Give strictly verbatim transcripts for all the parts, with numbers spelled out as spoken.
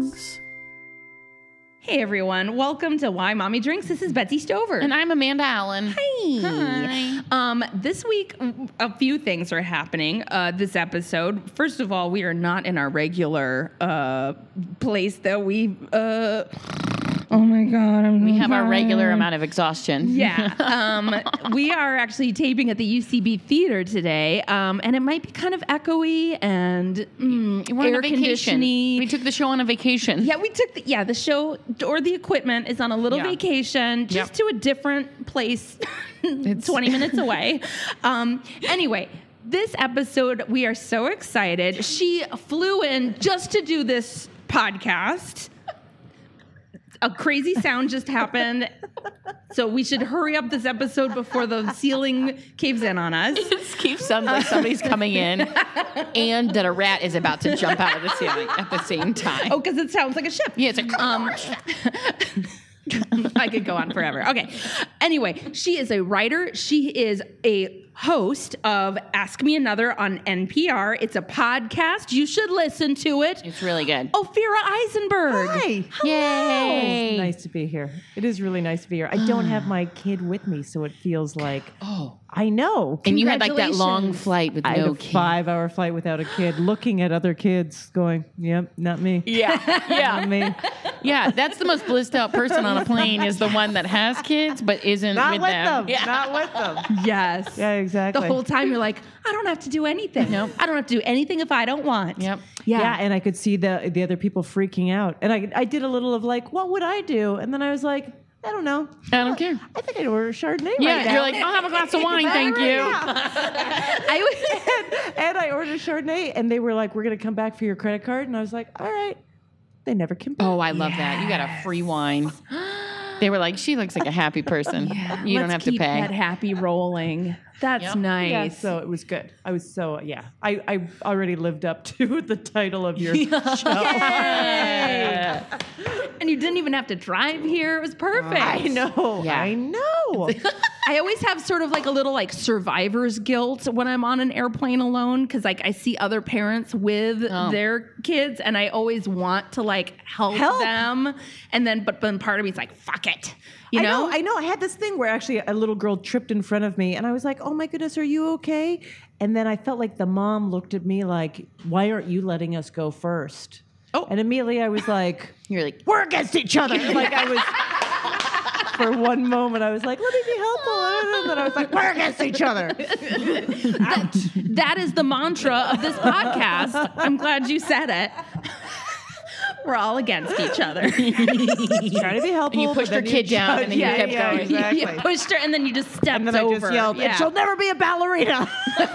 Drinks. Hey everyone, welcome to Why Mommy Drinks. This is Betsy Stover. And I'm Amanda Allen. Hi. Hi. Um, this week, a few things are happening uh, this episode. First of all, we are not in our regular uh, place that we... Uh, oh my God. I'm We have tired. our regular amount of exhaustion. Yeah. Um, we are actually taping at the U C B Theater today, um, and it might be kind of echoey and mm, We're air on a vacation. conditioning. We took the show on a vacation. Yeah, we took the, yeah, the show or the equipment is on a little Yeah. vacation just Yep. to a different place twenty minutes away. Um, anyway, this episode, we are so excited. She flew in just to do this podcast. A crazy sound just happened. So we should hurry up this episode before the ceiling caves in on us. It just keeps sounding like somebody's coming in and that a rat is about to jump out of the ceiling at the same time. Oh, because it sounds like a ship. Yeah, it's like... Um, I could go on forever. Okay. Anyway, she is a writer. She is a host of Ask Me Another on N P R. It's a podcast. You should listen to it. It's really good. Ophira Eisenberg. Hi. Yay. It's nice to be here. It is really nice to be here. I don't have my kid with me, so it feels like, Oh. I know. And you had like that long Congratulations. flight with I had no a kid. five-hour flight without a kid, looking at other kids, going, "Yep, not me, Yeah, not yeah. me." Yeah, that's the most blissed out person on a plane is the one that has kids but isn't Not with, with them. them. Yeah. Not with them. Yes. Yeah, exactly. The whole time you're like, I don't have to do anything. Nope. I don't have to do anything if I don't want. Yep. Yeah. Yeah, and I could see the the other people freaking out, and I I did a little of like, what would I do? And then I was like, I don't know. I don't care. I think I'd order a Chardonnay Yeah, right now. you're like, I'll have a glass of wine, thank you. I would, and, and I ordered Chardonnay, and they were like, "We're gonna come back for your credit card," and I was like, "All right." They never came back. Oh, I love that. You got a free wine. They were like, she looks like a happy person. You don't let's have to keep pay. that happy rolling. That's Yep. nice. Yeah, so it was good. I was so yeah. I, I already lived up to the title of your show. Yeah. And you didn't even have to drive here. It was perfect. I know. Yeah. I know. I always have sort of like a little like survivor's guilt when I'm on an airplane alone because like I see other parents with Oh. their kids and I always want to like help, Help. them. And then, but then part of me is like, fuck it. You I know? know. I know. I had this thing where actually a little girl tripped in front of me, and I was like, "Oh my goodness, are you okay?" And then I felt like the mom looked at me like, "Why aren't you letting us go first?" Oh. And immediately I was like, You're like, "We're against each other." Like I was. For one moment, I was like, "Let me be helpful," and then I was like, "We're against each other." That is the mantra of this podcast. I'm glad you said it. We're all against each other. Trying to be helpful. and you pushed but her then kid down judge- and then you yeah, kept yeah, going. Exactly. You pushed her and then you just stepped And then I over. just yelled, Yeah. "And she'll never be a ballerina."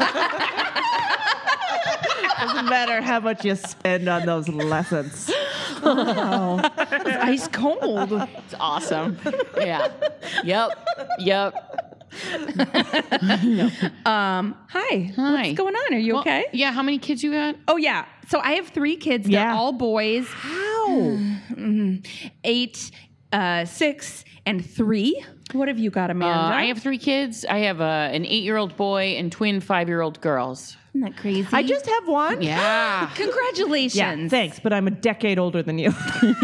Doesn't matter how much you spend on those lessons. Wow. It's ice cold. it's awesome. Yeah. Yep. Yep. Um, hi. Hi. What's going on? Are you Well, okay? Yeah. How many kids you got? Oh, yeah. So I have three kids. They're Yeah. all boys. How? Eight, uh, six, and three. What have you got, Uh, Amanda? I have three kids. I have uh, an eight-year-old boy and twin five-year-old girls. Isn't that crazy? I just have one. Yeah. Congratulations. Yeah, thanks, but I'm a decade older than you.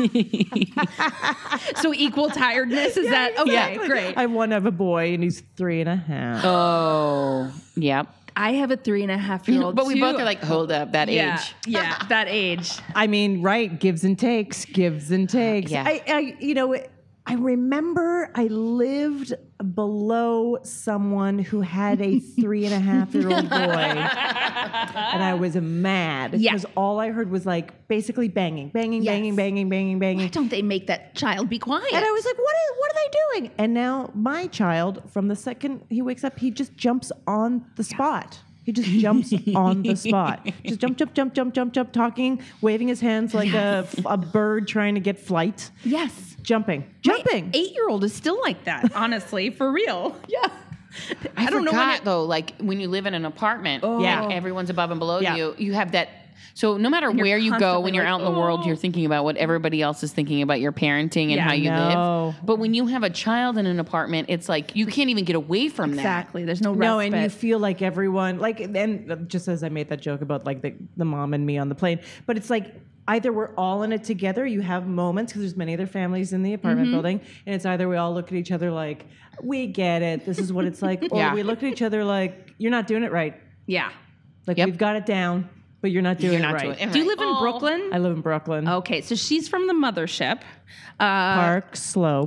So equal tiredness, is that? Okay, Exactly. great. I have one of a boy, and he's three and a half. Oh. Yep. I have a three and a half year old. But we too. both are like, hold up, that yeah, age. Yeah, that age. I mean, right? Gives and takes. Gives and takes. Yeah. I, I, you know, I remember I lived below someone who had a three and a half year old boy, and I was mad Yeah. because all I heard was like basically banging, banging, Yes. banging, banging, banging, banging. Why don't they make that child be quiet? And I was like, what are, what are they doing? And now my child, from the second he wakes up, he just jumps on the spot. He just jumps on the spot. Just jump, jump, jump, jump, jump, jump, talking, waving his hands like a, a bird trying to get flight. Yes. Jumping, jumping. Eight-year-old is still like that, honestly, for real. Yeah. I, I don't know forgot, when it- though, like when you live in an apartment, Oh. yeah, everyone's above and below Yeah. you. You have that. So no matter you're where you go, constantly when you're like, out in the world, "Oh." you're thinking about what everybody else is thinking about your parenting and Yeah. how you No. live. But when you have a child in an apartment, it's like you can't even get away from that. Exactly. There's no respite. No, and you feel like everyone, like, and just as I made that joke about like the, the mom and me on the plane, but it's like either we're all in it together. You have moments because there's many other families in the apartment Mm-hmm. building, and it's either we all look at each other like, we get it. This is what it's like, or Yeah. we look at each other like, you're not doing it right. Yeah. Like Yep. we've got it down, but you're not doing You're it not right. doing it Do you right. live in Oh. Brooklyn? I live in Brooklyn. Okay, so she's from the mothership. Uh, Park Slope.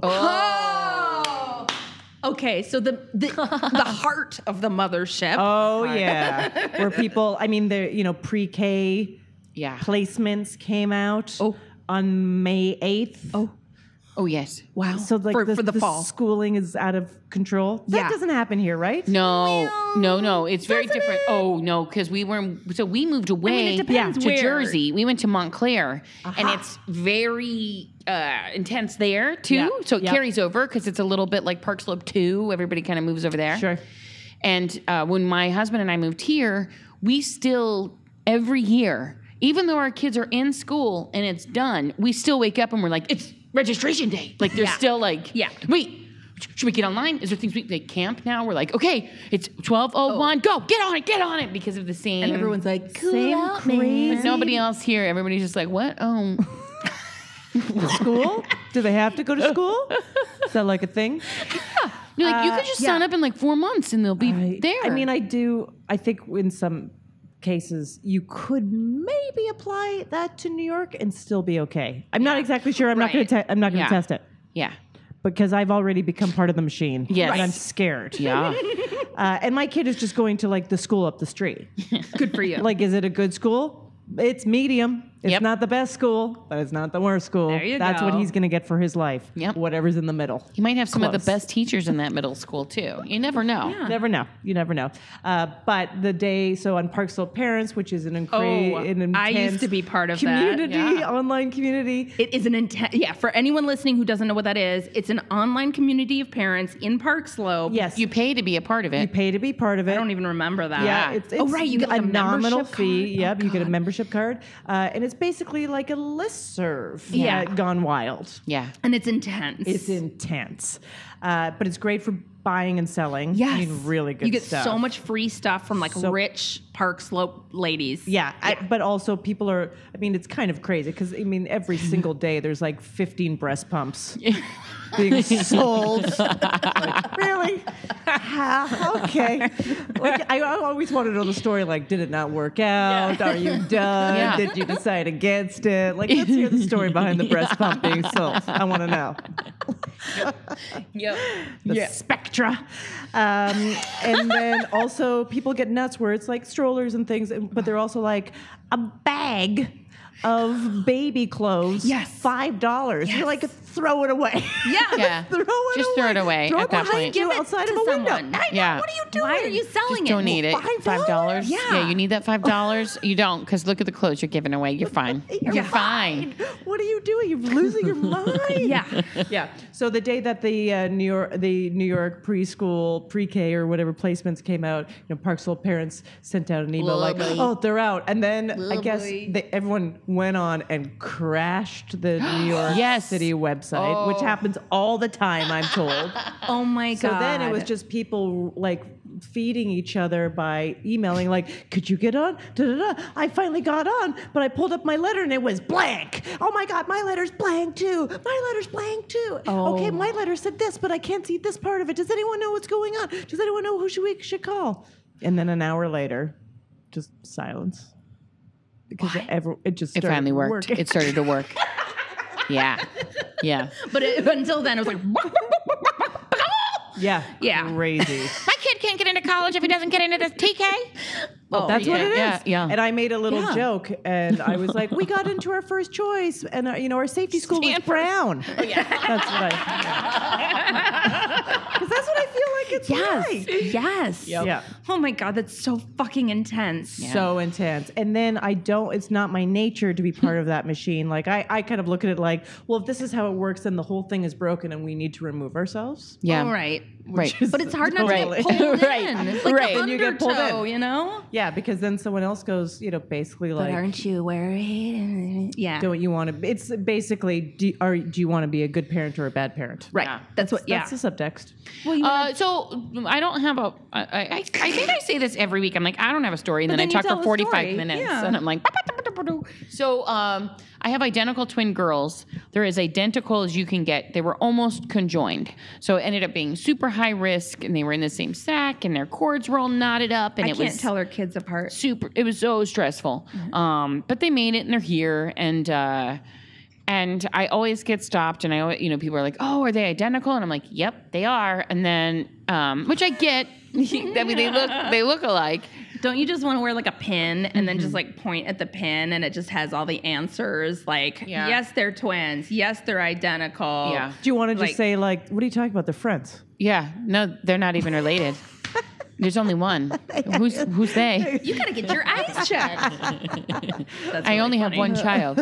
Oh. Okay, so the the, the heart of the mothership. Oh yeah, where people, I mean, the you know pre-K Yeah. placements came out Oh. on May eighth. Oh, Oh, yes. wow. So like for, the, for the, fall. schooling is out of control. That Yeah. doesn't happen here, right? No, no, no. It's very Doesn't different. it? Oh no, because we were so we moved away it depends to where. Jersey. We went to Montclair, and Aha. it's very uh, intense there too. Yeah, So it yeah. carries over because it's a little bit like Park Slope two. Everybody kind of moves over there. Sure. And uh, when my husband and I moved here, we still every year, even though our kids are in school and it's done, we still wake up and we're like, it's registration day. Like they're Yeah. still like, Yeah. wait. Should we get online? Is there things we like camp now? We're like, okay, it's twelve oh one, go, get on it, get on it, because of the same. And everyone's like, cool Same out, crazy- man. nobody else here. Everybody's just like, what? Oh, School? Do they have to go to school? Is that like a thing? you're like, you Uh, could just yeah. sign up in like four months and they'll be I, there. I mean, I do. I think in some cases you could maybe apply that to New York and still be okay. I'm not exactly sure. I'm not going Right. to. Te- I'm not going to Yeah. test it yeah, because I've already become part of the machine. Yes. and I'm scared. yeah. Uh, and my kid is just going to like the school up the street. Good for you. Like, is it a good school? It's medium. It's Yep. not the best school, but it's not the worst school. There you That's what go. he's going to get for his life. Yep. Whatever's in the middle. You might have some of the Close. best teachers in that middle school too. You never know. Yeah. Never know. You never know. Uh, but the day, so on Park Slope Parents, which is an, incre- Oh, an intense I used to be part of that. community, Yeah. online community. It is an intense, yeah, for anyone listening who doesn't know what that is, it's an online community of parents in Park Slope. Yes, You pay to be a part of you it. pay to be part of it. I don't even remember that. Yeah, it's, it's oh, right. You get like a, nominal membership fee. card? Yep, Oh, you get a God. membership card, uh, and it's basically like a listserv. Yeah. uh, gone wild. Yeah. And it's intense. It's intense, uh, but it's great for buying and selling. Yes. I mean, really good You get stuff. so much free stuff from like So- rich Park Slope ladies. Yeah, I, but also people are. I mean, it's kind of crazy because I mean, every single day there's like fifteen breast pumps being sold. Like, really? How? Okay. Like, I, I always want to know the story. Like, did it not work out? Are you done? Yeah. Did you decide against it? Like, let's hear the story behind the breast pump being sold. I want to know. Yep. The Spectra. Um, and then also people get nuts where it's like strollers and things, and- but they're also like a bag of baby clothes. Yes. Five dollars. Yes. You're like, throw it away. Yeah. Yeah. throw it Just away. throw it away Throw at it that behind point. you Give it outside to of a window. someone. I know. Yeah. What are you doing? Why are you selling Just it? donate it. Five Five dollars. Yeah. Yeah. You need that five dollars. You don't, because look at the clothes you're giving away. You're fine. You're You're fine. What are you doing? You're losing your mind. Yeah. Yeah. So the day that the uh, New York, the New York preschool, pre-K or whatever placements came out, you know, Park Slope parents sent out an email like, Lovely. "Oh, they're out," and then I guess Lovely. they, everyone went on and crashed the New York Yes. City website, which Oh. happens all the time, I'm told. Oh my So God. then it was just people like feeding each other by emailing, like, could you get on? Da, da, da. I finally got on, but I pulled up my letter and it was blank. Oh my God, my letter's blank too. My letter's blank too. Oh. Okay, my letter said this, but I can't see this part of it. Does anyone know what's going on? Does anyone know who should we should call? And then an hour later, just silence. Because it, ever, it just It started finally worked. working. It started to work. Yeah. Yeah. But it, until then, it was like, yeah, Yeah. crazy. My kid can't get into college if he doesn't get into this T K. Well, that's what yeah, it is. yeah, yeah. And I made a little Yeah. joke, and I was like, "We got into our first choice, and uh, you know, our safety school was Stanford. Brown." Oh, yeah. That's what I. Because that's what I feel like it's yes, like. yes. Yeah. Oh my God, that's so fucking intense. So intense. And then I don't, it's not my nature to be part of that machine. Like, I, I kind of look at it like, well, if this is how it works, then the whole thing is broken and we need to remove ourselves. Yeah. All right. Right. But it's hard not Totally. to get pulled Right. in. It's like Right. the Then you get pulled in. undertow, you know? Yeah, because then someone else goes, you know, basically like, Aren't you worried? Yeah. don't you want to, it's basically, do, are, do you want to be a good parent or a bad parent? Right. Yeah. That's what, yeah. That's the subtext. well, you Uh, so I don't have a. I, I, I think I say this every week. I'm like, I don't have a story, and But then, then I you talk tell for the forty-five story. minutes, Yeah. and I'm like, So um, I have identical twin girls. They're as identical as you can get. They were almost conjoined. So it ended up being super high risk, and they were in the same sack, and their cords were all knotted up, and I it can't was tell our kids apart. super. It was so stressful. Mm-hmm. Um, but they made it, and they're here, and. Uh, And I always get stopped, and I, always, you know, people are like, "Oh, are they identical?" And I'm like, "Yep, they are." And then, um, which I get. I mean, they look, they look alike. Don't you just want to wear like a pin and Mm-hmm. then just like point at the pin and it just has all the answers? Like, Yeah. yes, they're twins. Yes, they're identical. Yeah. Do you want to just Like- say like, what are you talking about? They're friends. Yeah, no, they're not even related. There's only one. Who's who's they? You gotta get your eyes checked. That's I really only funny. have one child.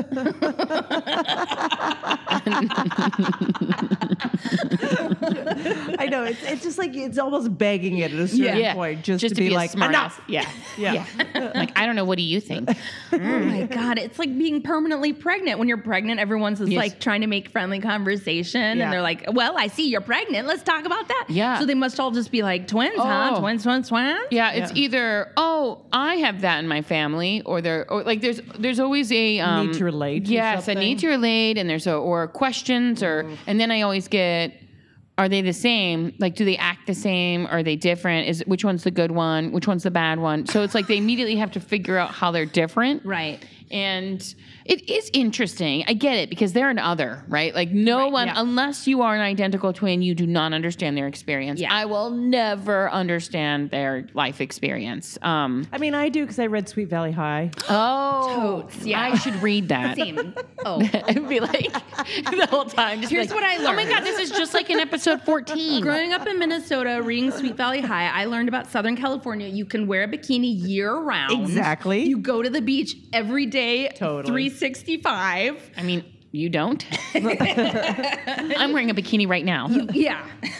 I know it's it's just like it's almost begging it at a certain Yeah, point just, to, be, a like smart enough. ass. Yeah, Yeah. yeah. Like I don't know. What do you think? Oh my God. It's like being permanently pregnant. When you're pregnant, everyone's just Yes. like trying to make friendly conversation. Yeah. And they're like, well, I see you're pregnant. Let's talk about that. Yeah. So they must all just be like twins, huh? Oh. Twins, twins, twins? Yeah, it's Yeah. either oh I have that in my family, or there, or like there's there's always a um, Need to relate or Yes, something? a need to relate, and there's a or questions, or and then I always get. Are they the same? Like, do they act the same? Are they different? Is which one's the good one? Which one's the bad one? So it's like they immediately have to figure out how they're different. Right. And it is interesting. I get it because they're an other, right? Like no Right, one, yeah. unless you are an identical twin, you do not understand their experience. Yeah. I will never understand their life experience. Um, I mean, I do because I read Sweet Valley High. oh, Totes, yeah. I should read that. Same. Oh. I'd be like the whole time. Just be Here's like, what I Oh my learned. God, this is just like in episode fourteen. Growing up in Minnesota, reading Sweet Valley High, I learned about Southern California. You can wear a bikini year round. Exactly. You go to the beach every day, Totally. three sixty-five. I mean, you don't. I'm wearing a bikini right now, Yeah.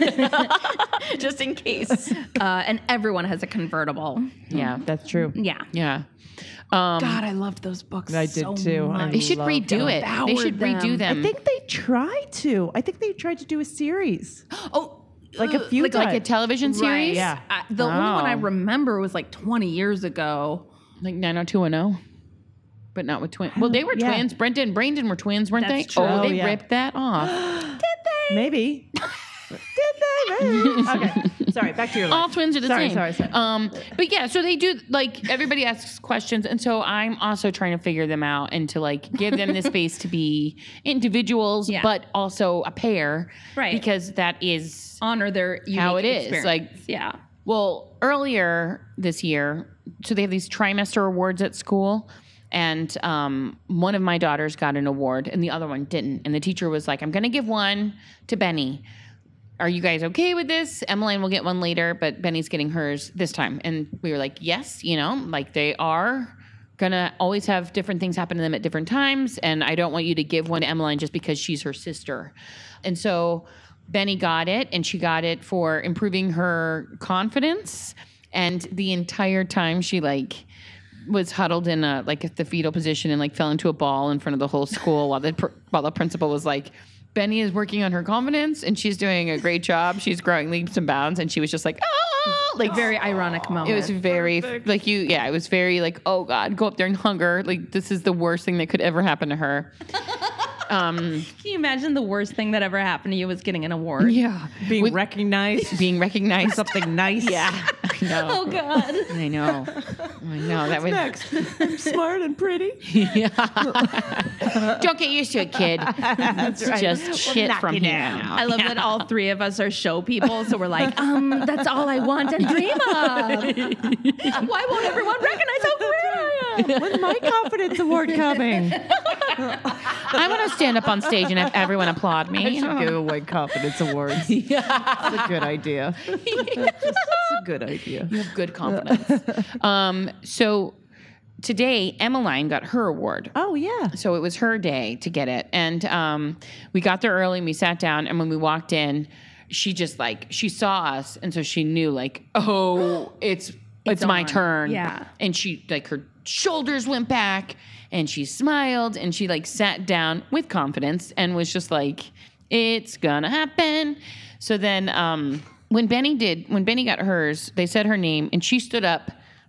just in case. Uh, and everyone has a convertible. Yeah, That's true. Yeah. yeah. Um, God, I loved those books. I did so too. I much. They should Love redo them. it. They Devoured should redo them. them. I think they tried to. I think they tried to do a series. Oh, Like a few like, times. like a television series. right. Yeah. Uh, the only one I Oh. remember was like twenty years ago. Like nine oh two one oh, but not with twins. Well, they were Yeah. twins. Brendan and Brandon were twins, weren't That's they? true. Oh, Oh, they yeah. ripped that off. Maybe. Did they? Maybe. Okay. Sorry. Back to your All life. twins are the Sorry, same. sorry, sorry. Um, but yeah, so they do like everybody asks questions, and so I'm also trying to figure them out and to like give them the space to be individuals, Yeah. but also a pair, Right. Because that is Honor their unique How it is, experience. like- yeah. well earlier this year. So they have these trimester awards at school. And um, one of my daughters got an award and the other one didn't. And the teacher was like, I'm going to give one to Benny. Are you guys okay with this? Emmeline will get one later, but Benny's getting hers this time. And we were like, yes, you know, like they are going to always have different things happen to them at different times. And I don't want you to give one to Emmeline just because she's her sister. And so Benny got it, and she got it for improving her confidence. And the entire time she like was huddled in a like the fetal position and like fell into a ball in front of the whole school while the pr- while the principal was like, Benny is working on her confidence and she's doing a great job. She's growing leaps and bounds, and she was just like, ah, like Very ironic moment. it was very like you yeah it was very like, oh God, go up there and hug her. Like this is the worst thing that could ever happen to her. Um, Can you imagine the worst thing that ever happened to you was getting an award? yeah, Being With- recognized. being recognized. Something nice. Yeah, I know. Oh God. I know. I know that was. Next. I'm smart and pretty. Don't get used to it, kid. It's right. just We'll shit knock from you here down. on out. I love that all three of us are show people, so we're like, um, that's all I want and dream of. Why won't everyone recognize how great I am? When's my confidence award coming? I want to stand up on stage and have everyone applaud I me. should give away confidence awards. That's a good idea. That's a good idea. You have good confidence. um, so today, Emmeline got her award. Oh yeah. So it was her day to get it. And um, we got there early and we sat down. And when we walked in, she just like, she saw us. And so she knew like, oh, it's, it's, my on. turn. Yeah. And she like, her shoulders went back and she smiled and she like sat down with confidence and was just like, it's gonna happen. So then um, when Benny did, when Benny got hers, they said her name and she stood up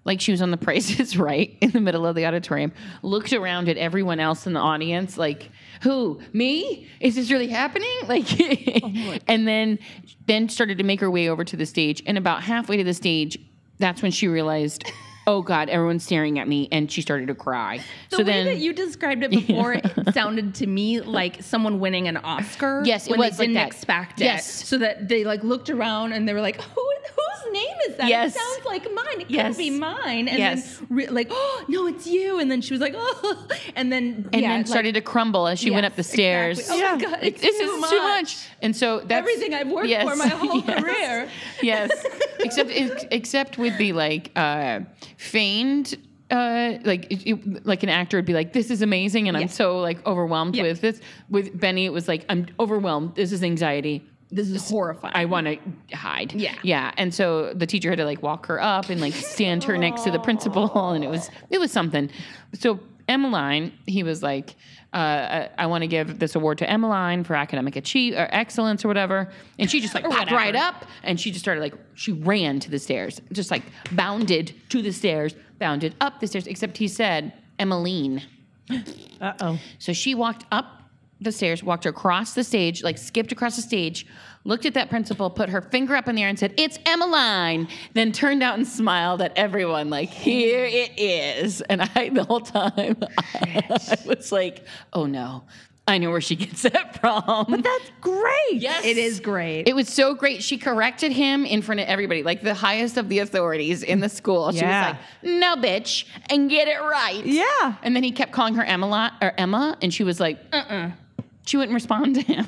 like she was on The Price is Right in the middle of the auditorium, looked around at everyone else in the audience, like, who? Me? Is this really happening? Like, oh and then then started to make her way over to the stage. And about halfway to the stage, that's when she realized, oh God, everyone's staring at me, and she started to cry. The so way then that you described it before it sounded to me like someone winning an Oscar. Yes, it when was they like didn't that. expect it. Yes. So that they like looked around and they were like, Who, whose name is that? Yes. It sounds like mine. It Yes. could be mine. And Yes. then re- like, oh no, it's you. And then she was like, oh, and then and yeah, then like, started to crumble as she went yes, up the stairs. exactly. Oh my God, it's, It's, too, it's much. too much. And so that's Everything I've worked yes, for my whole yes, career. Yes, except except with the like uh, feigned. Uh, like it, it- like an actor would be like, this is amazing, and Yeah. I'm so like overwhelmed Yeah. with this. With Benny, it was like, I'm overwhelmed. This is anxiety. This is horrifying. I want to hide. Yeah. Yeah. And so the teacher had to like walk her up and like stand her next to the principal. And it was, it was something. So Emmeline, he was like, uh, I, I want to give this award to Emmeline for academic achieve or excellence or whatever. And she just like Or popped whatever. right up and she just started like, she ran to the stairs, just like bounded to the stairs, bounded up the stairs, except he said, Emmeline. Uh-oh. So she walked up the stairs, walked across the stage, like skipped across the stage, looked at that principal, put her finger up in the air and said, it's Emmeline. Then turned out and smiled at everyone like, here it is. And I, the whole time, I, I was like, oh no, I know where she gets that from. But that's great. Yes. It is great. It was so great. She corrected him in front of everybody, like the highest of the authorities in the school. She Yeah. was like, no, bitch, and get it right. Yeah. And then he kept calling her Emma, or Emma, and she was like, uh-uh. She wouldn't respond to him.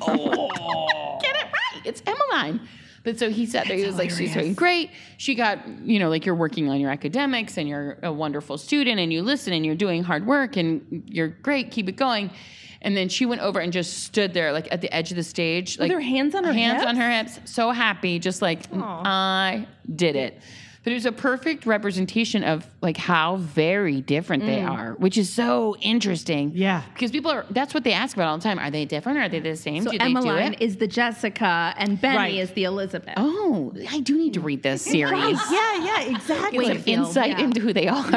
Oh. Get it right. It's Emmeline. But so he sat there. He was like, she's doing great. She got, you know, like you're working on your academics and you're a wonderful student and you listen and you're doing hard work and you're great. Keep it going. And then she went over and just stood there, like at the edge of the stage, like her hands on her hands hips? on her hips, so happy, just like I did it. But it was a perfect representation of like how very different they are, which is so interesting. Yeah. because people are. That's what they ask about all the time. Are they different? Or are they the same? So do they Emmeline do it? is the Jessica and Benny Right. is the Elizabeth. Oh, I do need to read this series. Yeah, yeah, exactly. Some Wakefield, insight yeah. into who they are.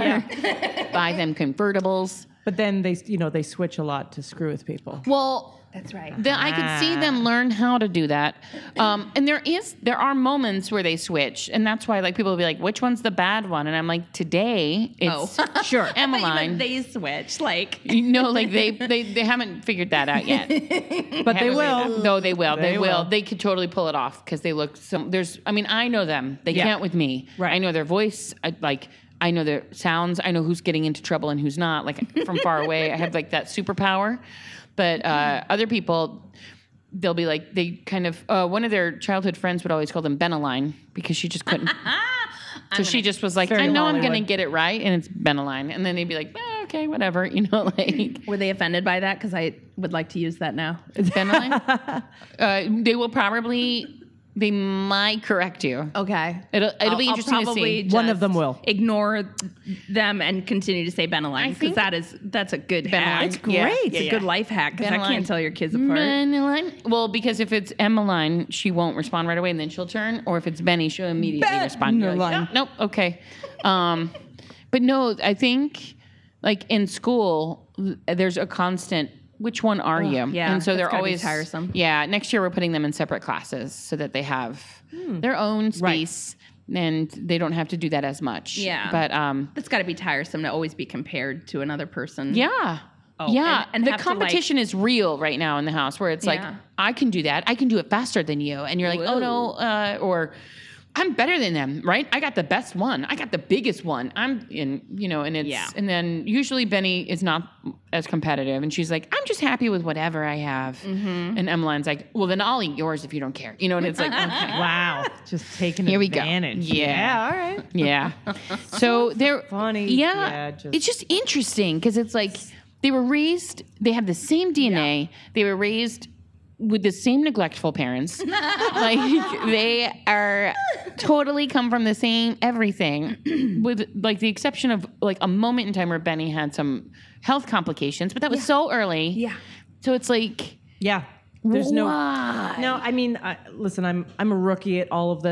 Buy them convertibles. But then they, you know, they switch a lot to screw with people. Well, That's right. the, I could see them learn how to do that. Um, and there is there are moments where they switch, and that's why like people will be like, "Which one's the bad one?" And I'm like, "Today, it's Oh. Sure. Emmeline." They switch. Like, You know, like they, they they haven't figured that out yet. But they Haven't will. figured- No, they will. They, They will. will. They could totally pull it off because they look. Some there's. I mean, I know them. They Yeah. can't with me. Right. I know their voice. I, like I know their sounds. I know who's getting into trouble and who's not. Like from far away, I have like that superpower. But uh, other people, they'll be like they kind of. Uh, one of their childhood friends would always call them Beneline because she just couldn't. So she just was like, Very I know I'm going to Hollywood. get it right, and it's Beneline. And then they'd be like, eh, okay, whatever, you know, like were they offended by that? Because I would like to use that now. Beneline. uh, they will probably, they might correct you. Okay. It'll it'll I'll- be I'll interesting to probably see. One of just them will. ignore them and continue to say Beneline I because think- that is that's a good Beneline. hack. It's great. Yeah, It's yeah, a yeah. good life hack because I Beneline. can't tell your kids apart. Beneline. Well, because if it's Emmeline, she won't respond right away, and then she'll turn. Or if it's Benny, she'll immediately respond. You're like, Beneline. nope, nope, okay. Um, but no, I think like in school, there's a constant. Which one are you? yeah, and so that's they're gotta be always tiresome. Yeah, next year we're putting them in separate classes so that they have Hmm. their own space and they don't have to do that as much. Yeah. but um, That's got to be tiresome to always be compared to another person. yeah. Oh, yeah, and- and the have to, like- competition is real right now in the house where it's like, Yeah. I can do that. I can do it faster than you. And you're like, oh no, uh, or I'm better than them, right? I got the best one. I got the biggest one. I'm in, you know, and it's, Yeah. and then usually Benny is not as competitive and she's like, I'm just happy with whatever I have. Mm-hmm. And Emmeline's like, well, then I'll eat yours if you don't care. You know, and it's like, okay. Wow. Just taking Here we go. advantage. Yeah. All right. Yeah. So they're funny. Yeah. Yeah, just- it's just interesting because it's like they were raised, they have the same D N A. They were raised with the same neglectful parents. Like they are totally come from the same everything with like the exception of like a moment in time where Benny had some health complications, but that was so early. Yeah. So it's like, Yeah. There's no. why? No, I mean, I, listen, I'm I'm a rookie at all of this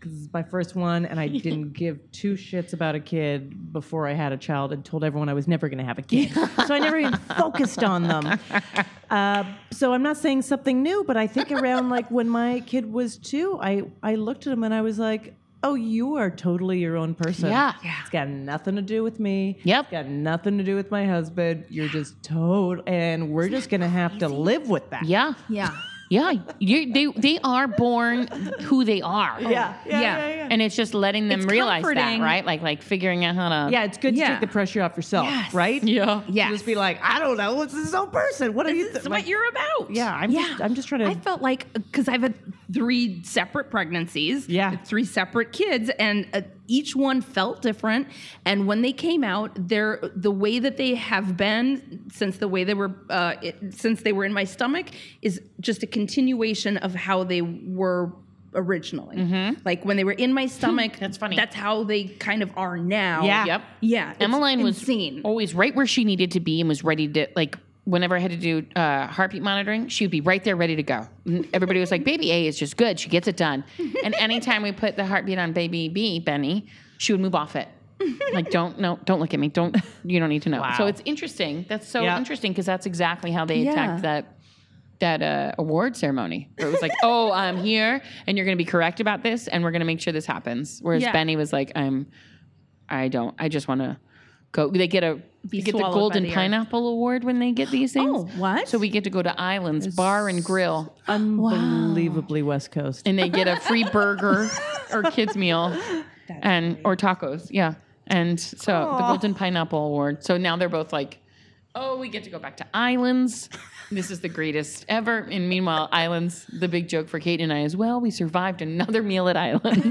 because it's my first one, and I didn't give two shits about a kid before I had a child, and told everyone I was never going to have a kid. So I never even focused on them. Uh, so I'm not saying something new, but I think around like when my kid was two, I, I looked at him and I was like, oh, you are totally your own person. Yeah. Yeah. It's got nothing to do with me. Yep. It's got nothing to do with my husband. You're just total, and we're just going to have to live with that. Yeah. Yeah. Yeah. You, they, they are born who they are. Yeah. Yeah. Yeah. Yeah. yeah. And it's just letting them It's realize that, comforting. right? Like, like figuring out how to. Yeah, it's good to Yeah. take the pressure off yourself, Yes. right? Yeah. Yes. Just be like, I don't know, it's his own person. What are you? This Th-? is like, what you're about. Yeah, I'm just- I'm just trying to- I felt like because I've had three separate pregnancies. Yeah. Three separate kids, and uh, each one felt different. And when they came out, they're the way that they have been since the way they were uh, it, since they were in my stomach is just a continuation of how they were originally. Like when they were in my stomach. That's funny. That's how they kind of are now. Yeah. Yep. Yeah. it's Emmeline was insane. always right where she needed to be and was ready to, like, whenever I had to do uh, heartbeat monitoring, she would be right there ready to go. And everybody was like, baby A is just good. She gets it done. And anytime we put the heartbeat on baby B, Benny, she would move off it. Like, don't, no, don't look at me. Don't, you don't need to know. Wow. So it's interesting. That's so Yeah. interesting because that's exactly how they Yeah. attacked that that uh, award ceremony. Where it was like, oh, I'm here and you're going to be correct about this and we're going to make sure this happens. Whereas Yeah. Benny was like, I'm, I don't, I just want to go. They get a, Be they get the swallowed by Golden the earth. Pineapple Award when they get these things. Oh, what? So we get to go to Islands Bar and Grill unbelievably West Coast. and they get a free burger or kids meal and or tacos. Yeah. And so the Golden Pineapple Award. So now they're both like, oh, we get to go back to Islands. This is the greatest ever. And meanwhile, Islands, the big joke for Kate and I is, well, we survived another meal at Islands.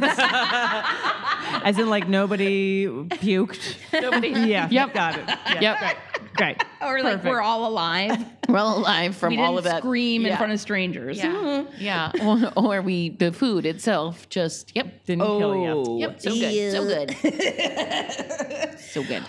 As in, like, nobody puked. Nobody. Yeah. Yep. Got it. Yeah. Yep. Great. Great. Or like Perfect. we're all alive. We're all alive from we didn't all of that. scream in Yeah. front of strangers. Yeah. Yeah. Or, or we, the food itself just, yep. Didn't kill you. Yep. So good. So good. So good.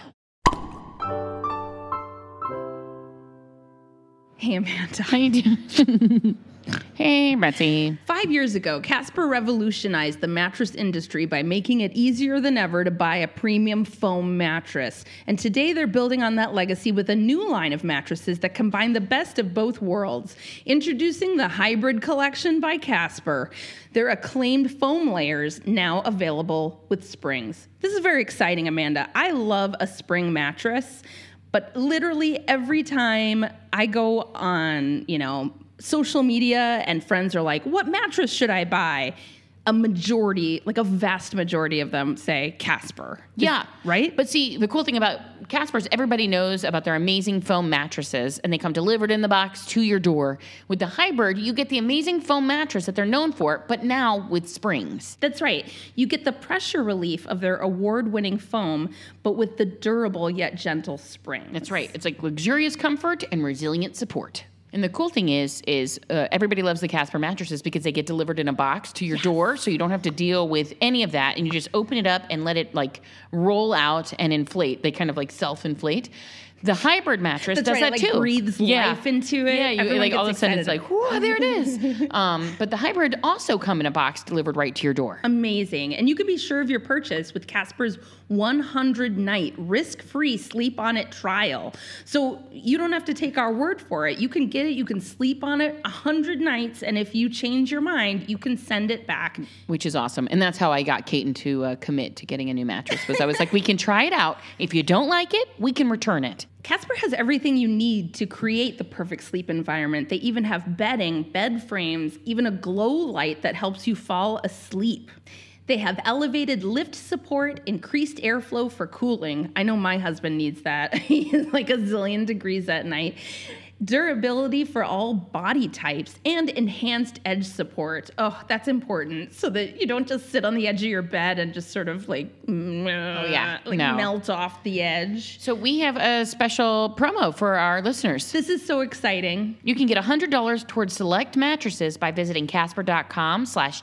Hey, Amanda. How you doing? Hey, Betsy. Five years ago, Casper revolutionized the mattress industry by making it easier than ever to buy a premium foam mattress. And today they're building on that legacy with a new line of mattresses that combine the best of both worlds. Introducing the Hybrid Collection by Casper. Their acclaimed foam layers now available with springs. This is very exciting, Amanda. I love a spring mattress, but literally every time I go on, you know, social media and friends are like, what mattress should I buy? A majority, like a vast majority of them say Casper. Yeah. Right? But see, the cool thing about Casper's, everybody knows about their amazing foam mattresses, and they come delivered in the box to your door. With the Hybrid, you get the amazing foam mattress that they're known for, but now with springs. That's right. You get the pressure relief of their award-winning foam, but with the durable yet gentle spring. That's right. It's like luxurious comfort and resilient support. And the cool thing is, is uh, everybody loves the Casper mattresses because they get delivered in a box to your door, so you don't have to deal with any of that, and you just open it up and let it like roll out and inflate. They kind of like self-inflate. The Hybrid mattress That's does right, that it, like, too. breathes life into it. Yeah, you, Everyone like all of a gets sudden it's excited. like, whoa, there it is. um, but the Hybrid also come in a box delivered right to your door. Amazing. And you can be sure of your purchase with Casper's one hundred night risk-free sleep on it trial. So you don't have to take our word for it. You can get it, you can sleep on it one hundred nights, and if you change your mind, you can send it back. Which is awesome. And that's how I got Kaiten to uh, commit to getting a new mattress. Was I was like, we can try it out. If you don't like it, we can return it. Casper has everything you need to create the perfect sleep environment. They even have bedding, bed frames, even a glow light that helps you fall asleep. They have elevated lift support, increased airflow for cooling. I know my husband needs that. He's like a zillion degrees at night. Durability for all body types, and enhanced edge support. Oh, that's important, so that you don't just sit on the edge of your bed and just sort of like, oh yeah, like no. melt off the edge. So we have a special promo for our listeners. This is so exciting. You can get one hundred dollars towards select mattresses by visiting casper.com slash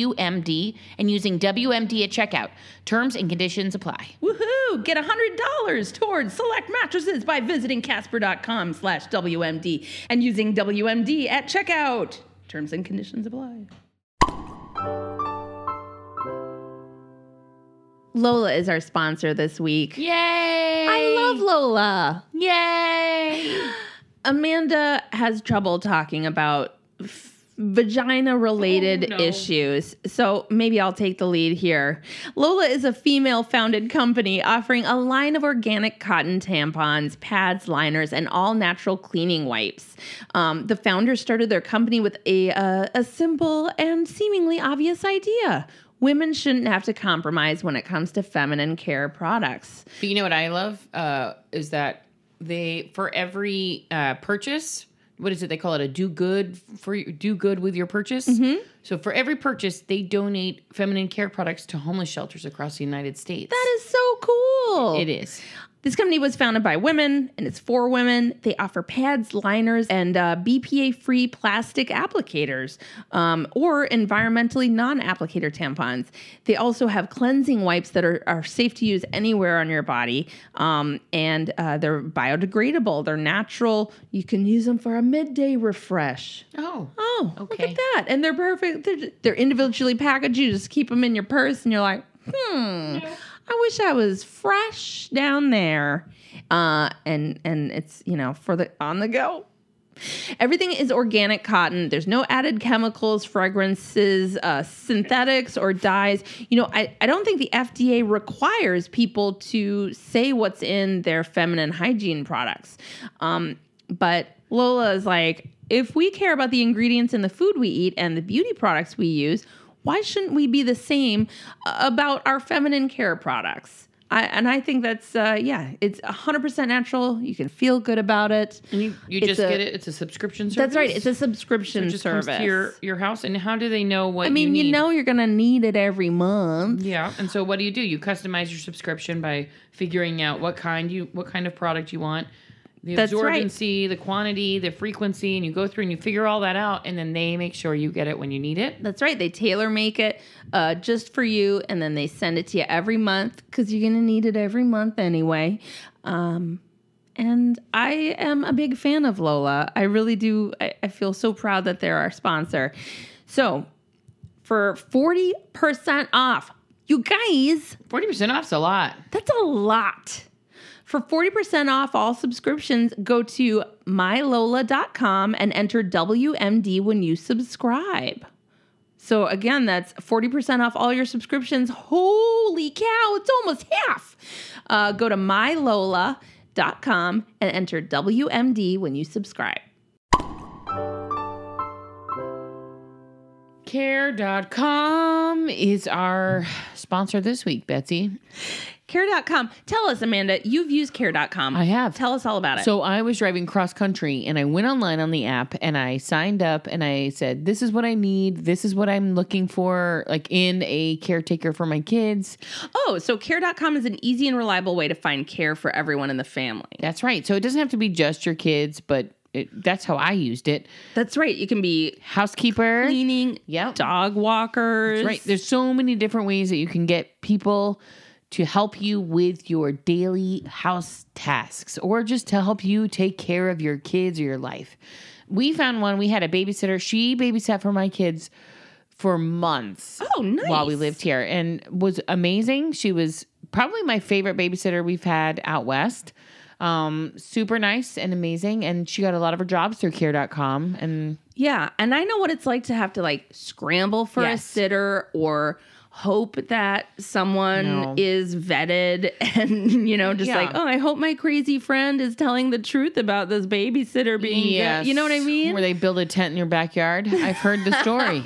WMD and using W M D at checkout. Terms and conditions apply. Woohoo! Get one hundred dollars towards select mattresses by visiting casper.com slash WMD and using W M D at checkout. Terms and conditions apply. Lola is our sponsor this week. Yay! I love Lola. Yay! Amanda has trouble talking about f- vagina-related Oh, no. issues, so maybe I'll take the lead here. Lola is a female-founded company offering a line of organic cotton tampons, pads, liners, and all-natural cleaning wipes. Um, the founders started their company with a uh, a simple and seemingly obvious idea. Women shouldn't have to compromise when it comes to feminine care products. But you know what I love uh, is that they for every uh, purchase, what is it? They call it a do good for do good with your purchase. Mm-hmm. So for every purchase, they donate feminine care products to homeless shelters across the United States. That is so cool. It is. This company was founded by women, and it's for women. They offer pads, liners, and uh, B P A-free plastic applicators, um, or environmentally non-applicator tampons. They also have cleansing wipes that are, are safe to use anywhere on your body, um, and uh, they're biodegradable. They're natural. You can use them for a midday refresh. Oh. Oh, look Okay. at that. And they're perfect. They're, they're individually packaged. You just keep them in your purse, and you're like, hmm. I wish I was fresh down there. Uh, and and it's, you know, for the on the go. Everything is organic cotton. There's no added chemicals, fragrances, uh, synthetics, or dyes. You know, I, I don't think the F D A requires people to say what's in their feminine hygiene products. Um, but Lola is like, if we care about the ingredients in the food we eat and the beauty products we use, why shouldn't we be the same about our feminine care products? I, and I think that's, uh, yeah, it's one hundred percent natural. You can feel good about it. And you, you It's just a- get it. It's a subscription service. That's right. It's a subscription it just service. comes to your, your house. And how do they know what I mean, you you, need? know you're going to need it every month. Yeah. And so what do you do? You customize your subscription by figuring out what kind you what kind of product you want. The That's right. absorbency, the quantity, the frequency, and you go through and you figure all that out, and then they make sure you get it when you need it. That's right. They tailor make it uh, just for you, and then they send it to you every month because you're going to need it every month anyway. Um, and I am a big fan of Lola. I really do. I, I feel so proud that they're our sponsor. So for forty percent off, you guys, forty percent off's a lot. that's a lot. For forty percent off all subscriptions, go to my lola dot com and enter W M D when you subscribe. So again, that's forty percent off all your subscriptions. Holy cow, it's almost half. Uh, go to my lola dot com and enter W M D when you subscribe. care dot com is our sponsor this week, Betsy. care dot com. Tell us, Amanda, you've used care dot com. I have. Tell us all about it. So I was driving cross country and I went online on the app and I signed up and I said, this is what I need. This is what I'm looking for, like in a caretaker for my kids. Oh, so care dot com is an easy and reliable way to find care for everyone in the family. That's right. So it doesn't have to be just your kids, but it, that's how I used it. That's right. You can be Housekeeper. cleaning, Yep. dog walkers. That's right. There's so many different ways that you can get people to help you with your daily house tasks or just to help you take care of your kids or your life. We found one. We had a babysitter. She babysat for my kids for months. Oh, nice. While we lived here and was amazing. She was probably my favorite babysitter we've had out west. Um, super nice and amazing. And she got a lot of her jobs through care dot com. And Yeah, and I know what it's like to have to like scramble for Yes. a sitter or hope that someone No. is vetted and, you know, just Yeah. like, oh, I hope my crazy friend is telling the truth about this babysitter being good. You know what I mean? Where they build a tent in your backyard. I've heard the story.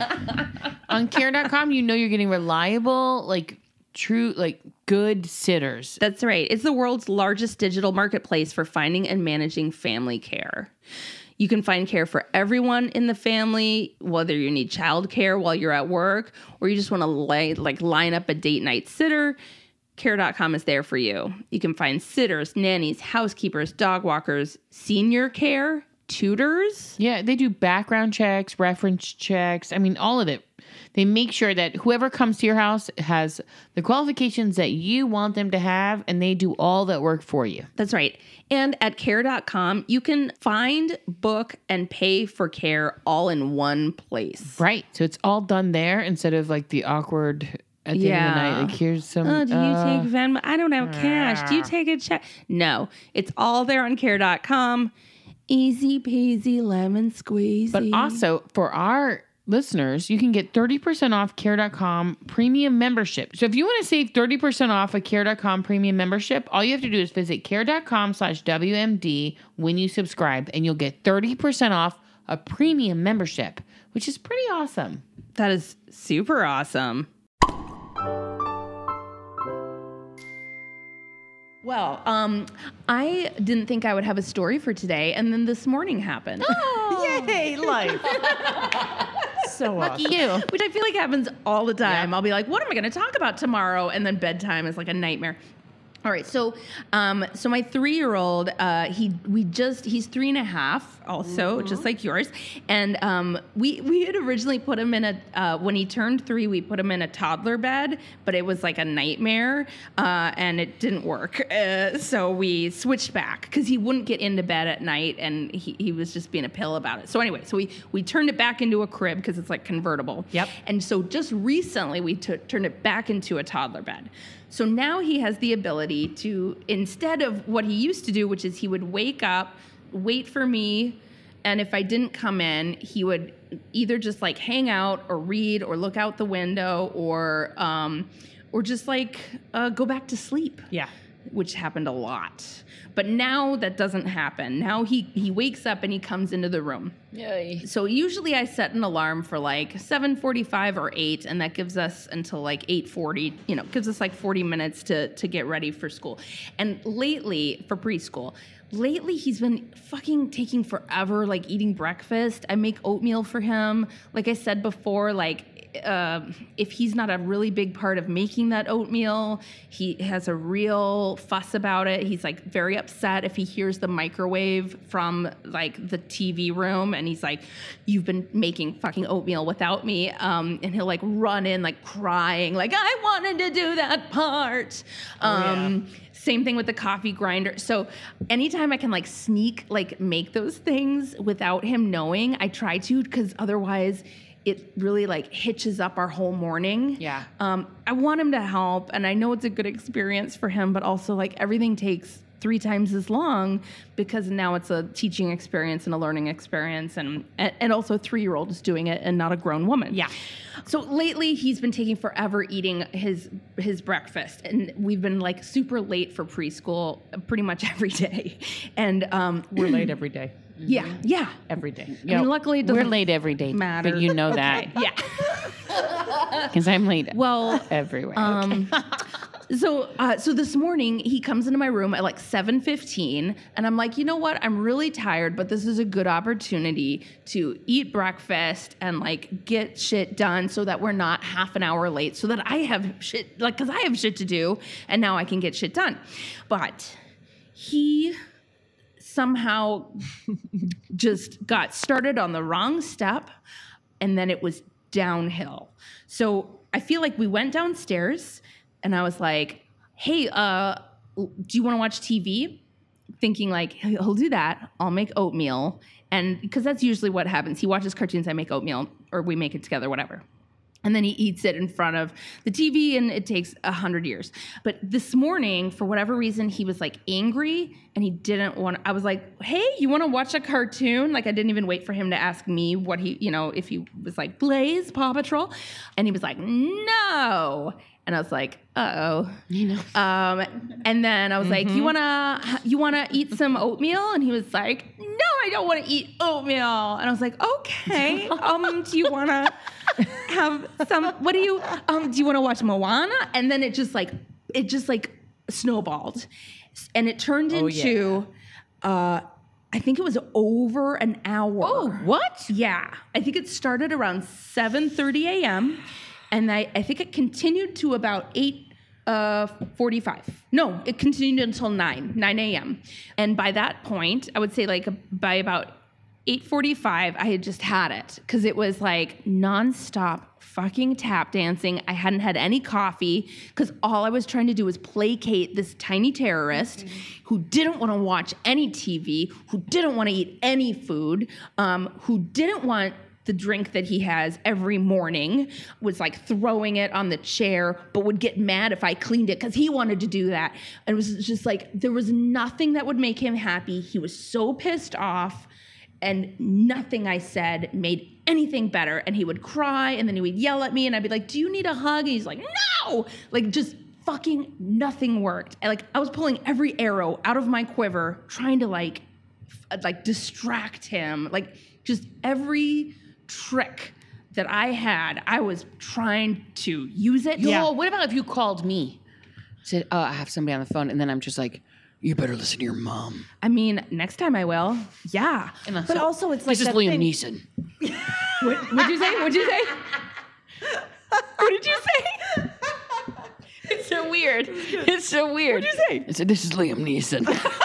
On care dot com, you know you're getting reliable, like true, like good sitters. That's right. It's the world's largest digital marketplace for finding and managing family care. You can find care for everyone in the family, whether you need childcare while you're at work or you just want to lay, like line up a date night sitter. care dot com is there for you. You can find sitters, nannies, housekeepers, dog walkers, senior care, tutors. Yeah, they do background checks, reference checks. I mean, all of it. They make sure that whoever comes to your house has the qualifications that you want them to have, and they do all that work for you. That's right. And at care dot com, you can find, book, and pay for care all in one place. Right. So it's all done there instead of like the awkward at the Yeah. end of the night. Like, here's some. Oh, do you uh, take Venmo? I don't have cash. Do you take a check? No, it's all there on care dot com. Easy peasy lemon squeezy. But also for our listeners, you can get thirty percent off care dot com premium membership. So if you want to save thirty percent off a care dot com premium membership, all you have to do is visit care dot com slash W M D when you subscribe, and you'll get thirty percent off a premium membership, which is pretty awesome. that is super awesome. Well, um, I didn't think I would have a story for today, and then this morning happened. Yay, life. So Lucky awesome. you. Which I feel like happens all the time. I'll be like, what am I going to talk about tomorrow? And then bedtime is like a nightmare. All right, so um, so my three-year-old, uh, he we just he's three and a half, also just like yours, and um, we we had originally put him in a uh, when he turned three, we put him in a toddler bed, but it was like a nightmare, uh, and it didn't work. Uh, so we switched back because he wouldn't get into bed at night, and he, he was just being a pill about it. So anyway, so we we turned it back into a crib because it's like convertible. Yep. And so just recently we t- turned it back into a toddler bed. So now he has the ability to, instead of what he used to do, which is he would wake up, wait for me, and if I didn't come in, he would either just like hang out or read or look out the window or um, or just like uh, go back to sleep. Yeah. Which happened a lot. But now that doesn't happen. Now he, he wakes up and he comes into the room. Yay. So usually I set an alarm for like seven forty-five or eight, and that gives us until like eight forty, you know, gives us like forty minutes to, to get ready for school. And lately, for preschool, lately he's been fucking taking forever, like eating breakfast. I make oatmeal for him. Like I said before, like, Uh, if he's not a really big part of making that oatmeal, he has a real fuss about it. He's like very upset if he hears the microwave from like the T V room, and he's like, "You've been making fucking oatmeal without me," um, and he'll like run in like crying, like, "I wanted to do that part." Um, yeah. Same thing with the coffee grinder. So anytime I can like sneak, like make those things without him knowing, I try to, because otherwise it really like hitches up our whole morning. Yeah. Um, I want him to help, and I know it's a good experience for him, but also like everything takes three times as long because now it's a teaching experience and a learning experience, and and also a three-year-old is doing it and not a grown woman. Yeah. So lately he's been taking forever eating his his breakfast, and we've been like super late for preschool pretty much every day, and um, We're late every day. yeah, yeah. Every day. I mean, luckily it We're doesn't late every day, matter. but you know that Yeah. because I'm late Well, everywhere. Um, so, uh, so this morning he comes into my room at like seven fifteen, and I'm like, you know what? I'm really tired, but this is a good opportunity to eat breakfast and like get shit done so that we're not half an hour late, so that I have shit, like, because I have shit to do, and now I can get shit done. But he somehow just got started on the wrong step, and then it was downhill. So I feel like we went downstairs, and I was like, hey, uh, do you want to watch T V? Thinking like, he'll do that. I'll make oatmeal. And because that's usually what happens. He watches cartoons, I make oatmeal, or we make it together, whatever. And then he eats it in front of the T V, and it takes a hundred years. But this morning, for whatever reason, he was like angry, and he didn't want. I was like, "Hey, you want to watch a cartoon?" Like I didn't even wait for him to ask me what he, you know, if he was like Blaze, Paw Patrol, and he was like, "No." And I was like, uh-oh. you know. Um, and then I was like, you wanna you wanna eat some oatmeal? And he was like, no, I don't want to eat oatmeal. And I was like, okay. Um, do you wanna have some? What do you? Um, do you want to watch Moana? And then it just like it just like snowballed, and it turned Oh, into. Uh, I think it was over an hour. Oh, what? Yeah, I think it started around seven thirty a.m. and I, I think it continued to about eight forty-five. No, it continued until nine, nine a.m. And by that point, I would say like by about eight forty-five, I had just had it because it was like nonstop fucking tap dancing. I hadn't had any coffee because all I was trying to do was placate this tiny terrorist mm-hmm. who didn't want to watch any T V, who didn't want to eat any food, um, who didn't want the drink that he has every morning, was like throwing it on the chair, but would get mad if I cleaned it because he wanted to do that. And it was just like, there was nothing that would make him happy. He was so pissed off, and nothing I said made anything better. And he would cry, and then he would yell at me, and I'd be like, do you need a hug? And he's like, no! Like, just fucking nothing worked. And like, I was pulling every arrow out of my quiver, trying to like, f- like distract him. Like, just every trick that I had, I was trying to use it. Yo, yeah. What about if you called me? Said, oh, I have somebody on the phone, and then I'm just like, you better listen to your mom. I mean, next time I will. Yeah. But so, also, it's like this is that Liam thing. Neeson. what, what'd you say? What'd you say? What did you say? It's so weird. It's so weird. What'd you say? I said, this is Liam Neeson.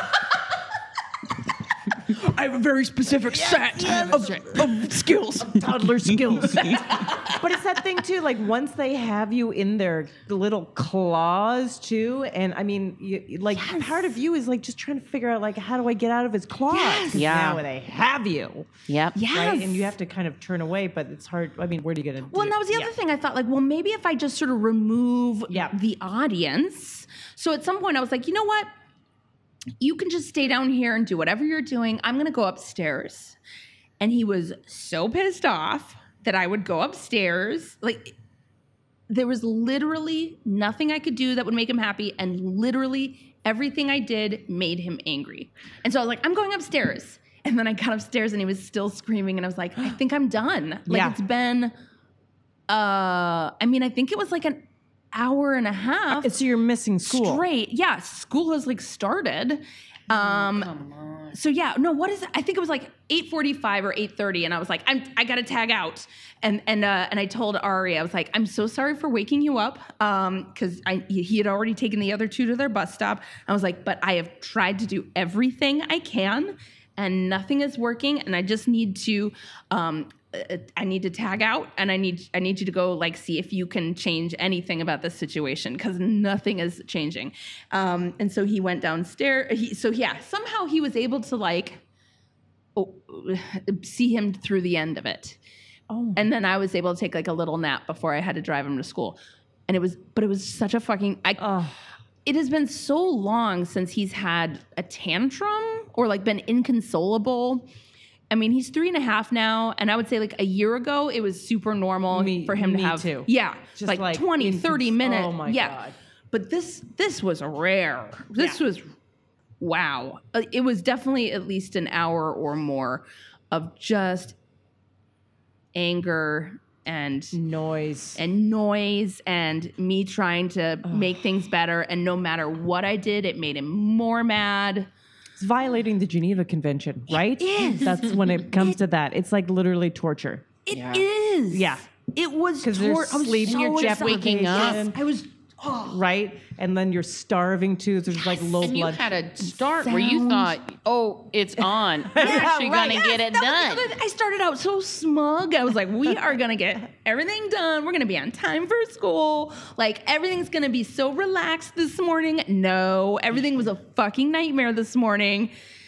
I have a very specific yes, set yes. Of, of skills. Of toddler skills. But it's that thing, too, like once they have you in their little claws, too, and I mean, you, like yes. part of you is like just trying to figure out, like, how do I get out of his claws? Yes. Yeah. Now they have you. Yep. Yes. Right? And you have to kind of turn away, but it's hard. I mean, where do you get it? Well, and that was the yeah. other thing. I thought, like, well, maybe if I just sort of remove yeah. the audience. So at some point I was like, you know what? You can just stay down here and do whatever you're doing. I'm going to go upstairs. And he was so pissed off that I would go upstairs. Like, there was literally nothing I could do that would make him happy. And literally everything I did made him angry. And so I was like, I'm going upstairs. And then I got upstairs and he was still screaming. And I was like, I think I'm done. Like, yeah. it's been, uh, I mean, I think it was like an hour and a half. So you're missing school. Straight. Yeah. School has like started. Um, oh, come on. So yeah, no, what is it? I think it was like eight forty-five or eight thirty. And I was like, I'm, I got to tag out. And, and, uh, and I told Ari, I was like, I'm so sorry for waking you up. Um, cause I, he had already taken the other two to their bus stop. I was like, but I have tried to do everything I can and nothing is working. And I just need to, um, I need to tag out, and I need I need you to go like see if you can change anything about this situation because nothing is changing. Um, and so he went downstairs. He, so yeah, somehow he was able to like oh, see him through the end of it. Oh. And then I was able to take like a little nap before I had to drive him to school. And it was, but it was such a fucking. I, oh. It has been so long since he's had a tantrum or like been inconsolable. I mean, he's three and a half now, and I would say like a year ago, it was super normal me, for him me to have, too. yeah, Just like, like twenty, thirty minutes. Oh my yeah. God. But this, this was rare. This Yeah. was, wow. Uh, It was definitely at least an hour or more of just anger and Noise. and noise and me trying to make things better. And no matter what I did, it made him more mad. It's violating the Geneva Convention, right? is. That's when it comes to that. It's like literally torture. It Yeah. is. Yeah. It was Because tor- there's I was sleep, so you're Jeff waking up. Yes, I was. Oh. Right? And then you're starving too. There's like low And you blood. had a start where you Sound. thought, oh, it's on. I'm actually right. going to get it That was done. the other thing. I started out so smug. I was like, we are going to get everything done. We're going to be on time for school. Like, everything's going to be so relaxed this morning. No, everything was a fucking nightmare this morning.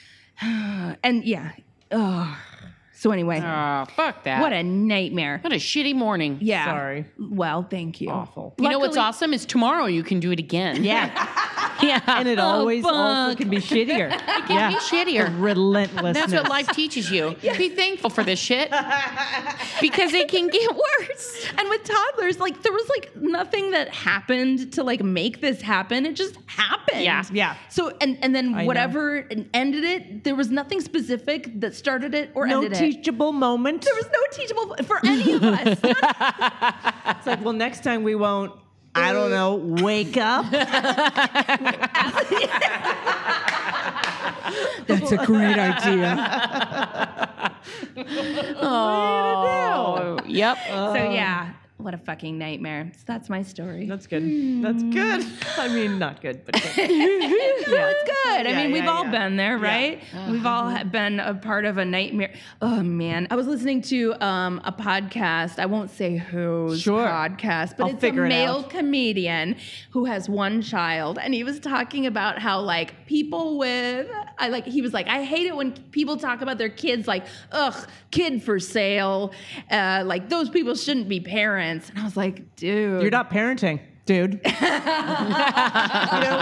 And yeah. Oh. So anyway, Oh, fuck that. what a nightmare. What a shitty morning. Yeah. Sorry. Well, thank you. Awful. You know what's Luckily- awesome is tomorrow you can do it again. Yeah. Yeah. And it Oh, always also fuck. can be shittier. It can be shittier. Relentlessness. That's what life teaches you. Be thankful for this shit because it can get worse. And with toddlers, like there was like nothing that happened to like make this happen. It just happened. Yeah. Yeah. So and and then I know. whatever ended it, there was nothing specific that started it or No ended it. teachable moment. There was no teachable for any of us. It's like, well, next time we won't, I don't know, wake up. That's a great idea. Oh, yep. So yeah, what a fucking nightmare. So that's my story. That's good. That's good. I mean, not good, but good. No, it's good. I Yeah, mean, we've yeah, all yeah. been there, Yeah. right? We've all ha- been a part of a nightmare. Oh man, I was listening to um, a podcast. I won't say whose Sure. podcast, but I'll it's a figure it male out. comedian who has one child, and he was talking about how like people with, I like, he was like, I hate it when people talk about their kids like, ugh, kid for sale, uh, like those people shouldn't be parents. And I was like, dude, You're not parenting, dude. You know?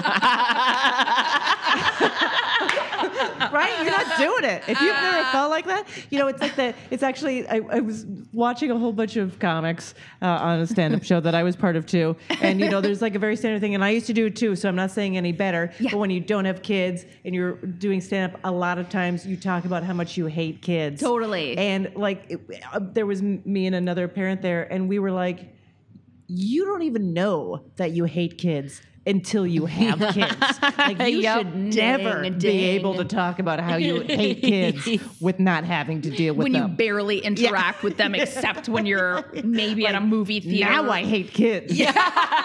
Right? You're not doing it. If you've never felt like that, you know, it's like that. It's actually, I, I was watching a whole bunch of comics uh, on a stand-up show that I was part of too. And, you know, there's like a very standard thing. And I used to do it too, so I'm not saying any better. Yeah. But when you don't have kids and you're doing stand-up, a lot of times you talk about how much you hate kids. Totally. And like, it, uh, there was m- me and another parent there, and we were like, you don't even know that you hate kids until you have kids. Like you Yep. should never Ding, be ding. able to talk about how you hate kids with not having to deal with when you them. barely interact with them, except when you're maybe at a movie theater. Now I hate kids. Yeah.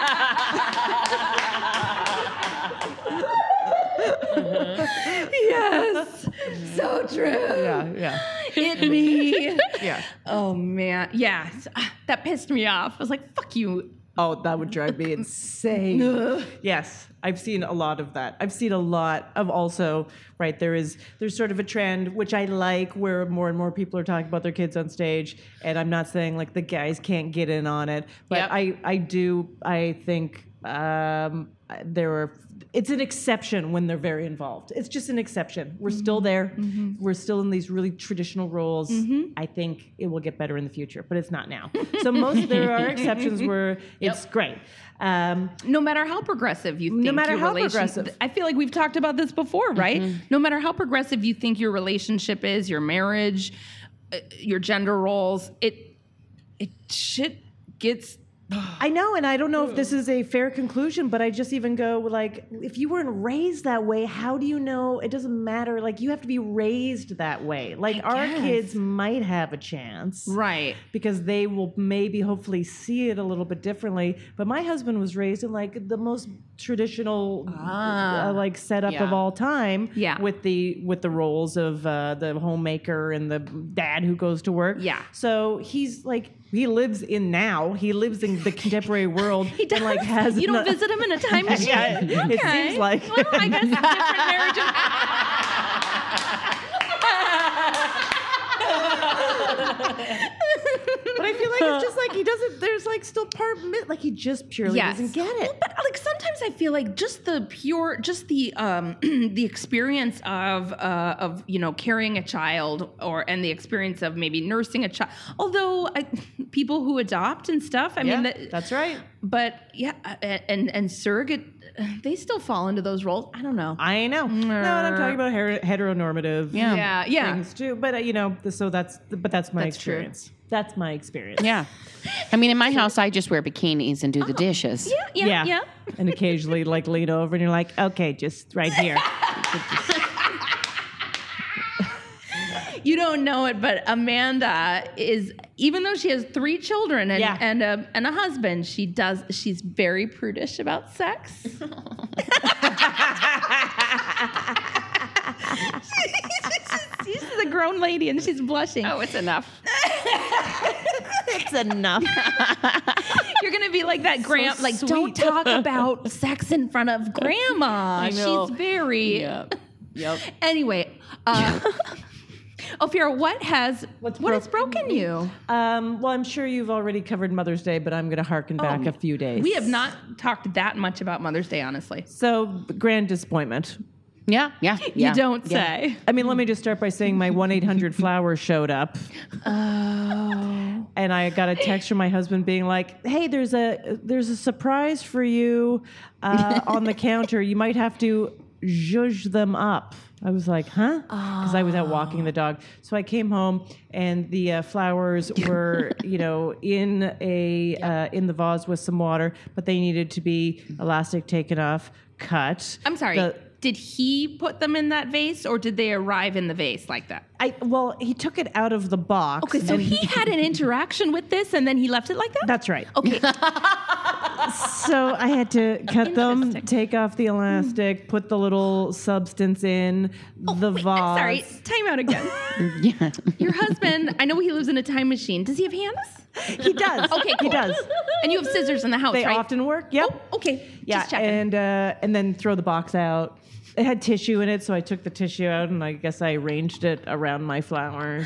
Yes, so true. Yeah. Yeah. It me. Yeah. Oh man, yeah, that pissed me off. I was like, "Fuck you." Oh, that would drive me insane. Yes, I've seen a lot of that. I've seen a lot of also, right, there is, there's sort of a trend, which I like, where more and more people are talking about their kids on stage, and I'm not saying like the guys can't get in on it, but Yep. I, I do, I think um, there are, it's an exception when they're very involved. It's just an exception. We're still there. We're still in these really traditional roles. I think it will get better in the future, but it's not now. So most there are exceptions where it's great. Um, No matter how progressive you think, No matter your how relation- progressive. I feel like we've talked about this before, right? No matter how progressive you think your relationship is, your marriage, uh, your gender roles, it it shit gets. I know, and I don't know if this is a fair conclusion, but I just even go like, if you weren't raised that way, how do you know? It doesn't matter. Like, you have to be raised that way. Like, I our guess. kids might have a chance, Right. because they will maybe hopefully see it a little bit differently. But my husband was raised in like the most traditional Ah. uh, like setup Yeah. of all time. Yeah. With the with the roles of uh, the homemaker and the dad who goes to work. Yeah. So he's like, he lives in now. He lives in the contemporary world. He does. And like has you don't no- visit him in a time machine? Yeah, it Okay. seems like. Well, I guess different marriages. But I feel like it's just like he doesn't. There's like still part like he just purely Yes. doesn't get it. Well, but like sometimes I feel like just the pure, just the um, the experience of uh, of you know carrying a child, or and the experience of maybe nursing a child. Although I, people who adopt and stuff, I Yeah, mean, that, that's right. but yeah, uh, and and surrogate, they still fall into those roles. I don't know. I know. No, and I'm talking about her- heteronormative. Yeah. yeah, yeah. Things too, but uh, you know, so that's but that's my That's true. experience. That's my experience. Yeah. I mean, in my house, I just wear bikinis and do the dishes. Yeah, yeah, yeah. And occasionally, like lean over, and you're like, okay, just right here. You don't know it, but Amanda is, even though she has three children and Yeah. and a and a husband, she does she's very prudish about sex. she's, she's a grown lady and she's blushing. Oh, it's enough. It's enough. You're gonna be like that, grand. So like, don't sweet. talk about sex in front of grandma. I know. She's very. Yep. Yep. Anyway, uh, Ophira, what has What's what has broken broken you? Um, well, I'm sure you've already covered Mother's Day, but I'm going to harken back a few days. We have not talked that much about Mother's Day, honestly. So, grand disappointment. Yeah. Yeah. You don't say. I mean, let me just start by saying my one eight hundred flower showed up. Oh. And I got a text from my husband being like, "Hey, there's a there's a surprise for you uh, on the counter. You might have to zhuzh them up." I was like, "Huh?" Because I was out walking the dog. So I came home, and the uh, flowers were, you know, in a uh, in the vase with some water, but they needed to be elastic taken off, cut. I'm sorry. The- Did he put them in that vase, or did they arrive in the vase like that? I well, he took it out of the box. Okay, so and he had an interaction with this, and then he left it like that? That's right. Okay. So I had to cut them, Interesting. take off the elastic, put the little substance in the Wait, vase. I'm sorry. Time out again. Yeah. Your husband, I know he lives in a time machine. Does he have hands? He does. Okay, He cool. does. And you have scissors in the house, They right? often work. Yep. Oh, okay. Yeah, Just checking. and uh, and then throw the box out. It had tissue in it, so I took the tissue out and I guess I arranged it around my flowers.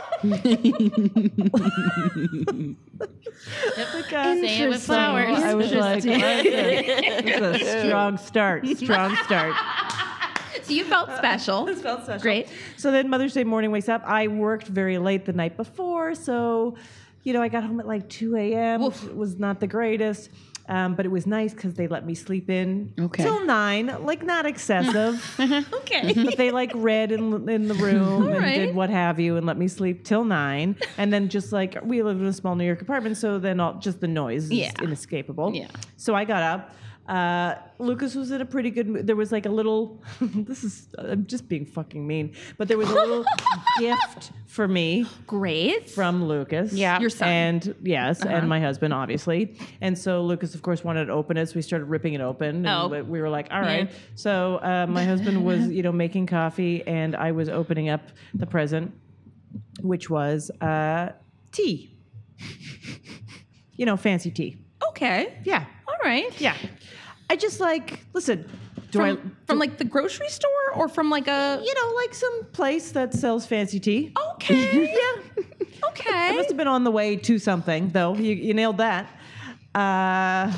Say it with flowers. I was like, this is a strong start. Strong start. So you felt special. It felt special. Great. So then Mother's Day morning wakes up. I worked very late the night before, so you know I got home at like two a.m. Oof. which was not the greatest. Um, but it was nice because they let me sleep in Okay. till nine, like not excessive. Okay. But they like read in in the room and right. did what have you, and let me sleep till nine. And then just like we live in a small New York apartment, so then all, just the noise is Yeah. inescapable. Yeah. So I got up. Uh, Lucas was in a pretty good mood. There was like a little. This is I'm just being fucking mean, but there was a little gift for me Great. from Lucas. Yeah. Your son. And yes, Uh-huh. and my husband, obviously. And so Lucas, of course, wanted to open it. So we started ripping it open. And Oh. we- we were like, all right. Yeah. So uh, my husband was, you know, making coffee and I was opening up the present, which was uh, tea. You know, fancy tea. Okay. Yeah. All right. Yeah. I just like, listen, do From, I, from like the grocery store or from like a. you know, like some place that sells fancy tea. Okay. Yeah. Okay. I must have been on the way to something, though. You, you nailed that. Uh,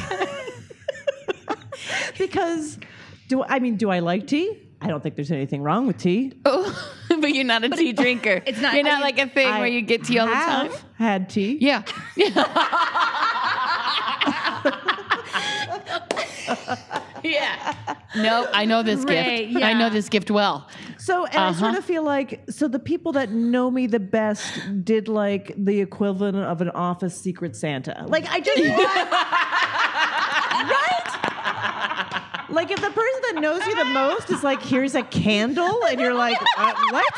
because, do I mean, do I like tea? I don't think there's anything wrong with tea. Oh, but you're not a tea drinker. It's not- You're I not mean, like a thing I where you get tea all the time. have had tea. Yeah. Yeah. No, I know this Right, gift. I know yeah. this gift well. So, and I sort Uh-huh. of feel like, so the people that know me the best did like the equivalent of an office Secret Santa. Like, I just want, right? Like, if the person that knows you the most is like, here's a candle, and you're like, uh, what?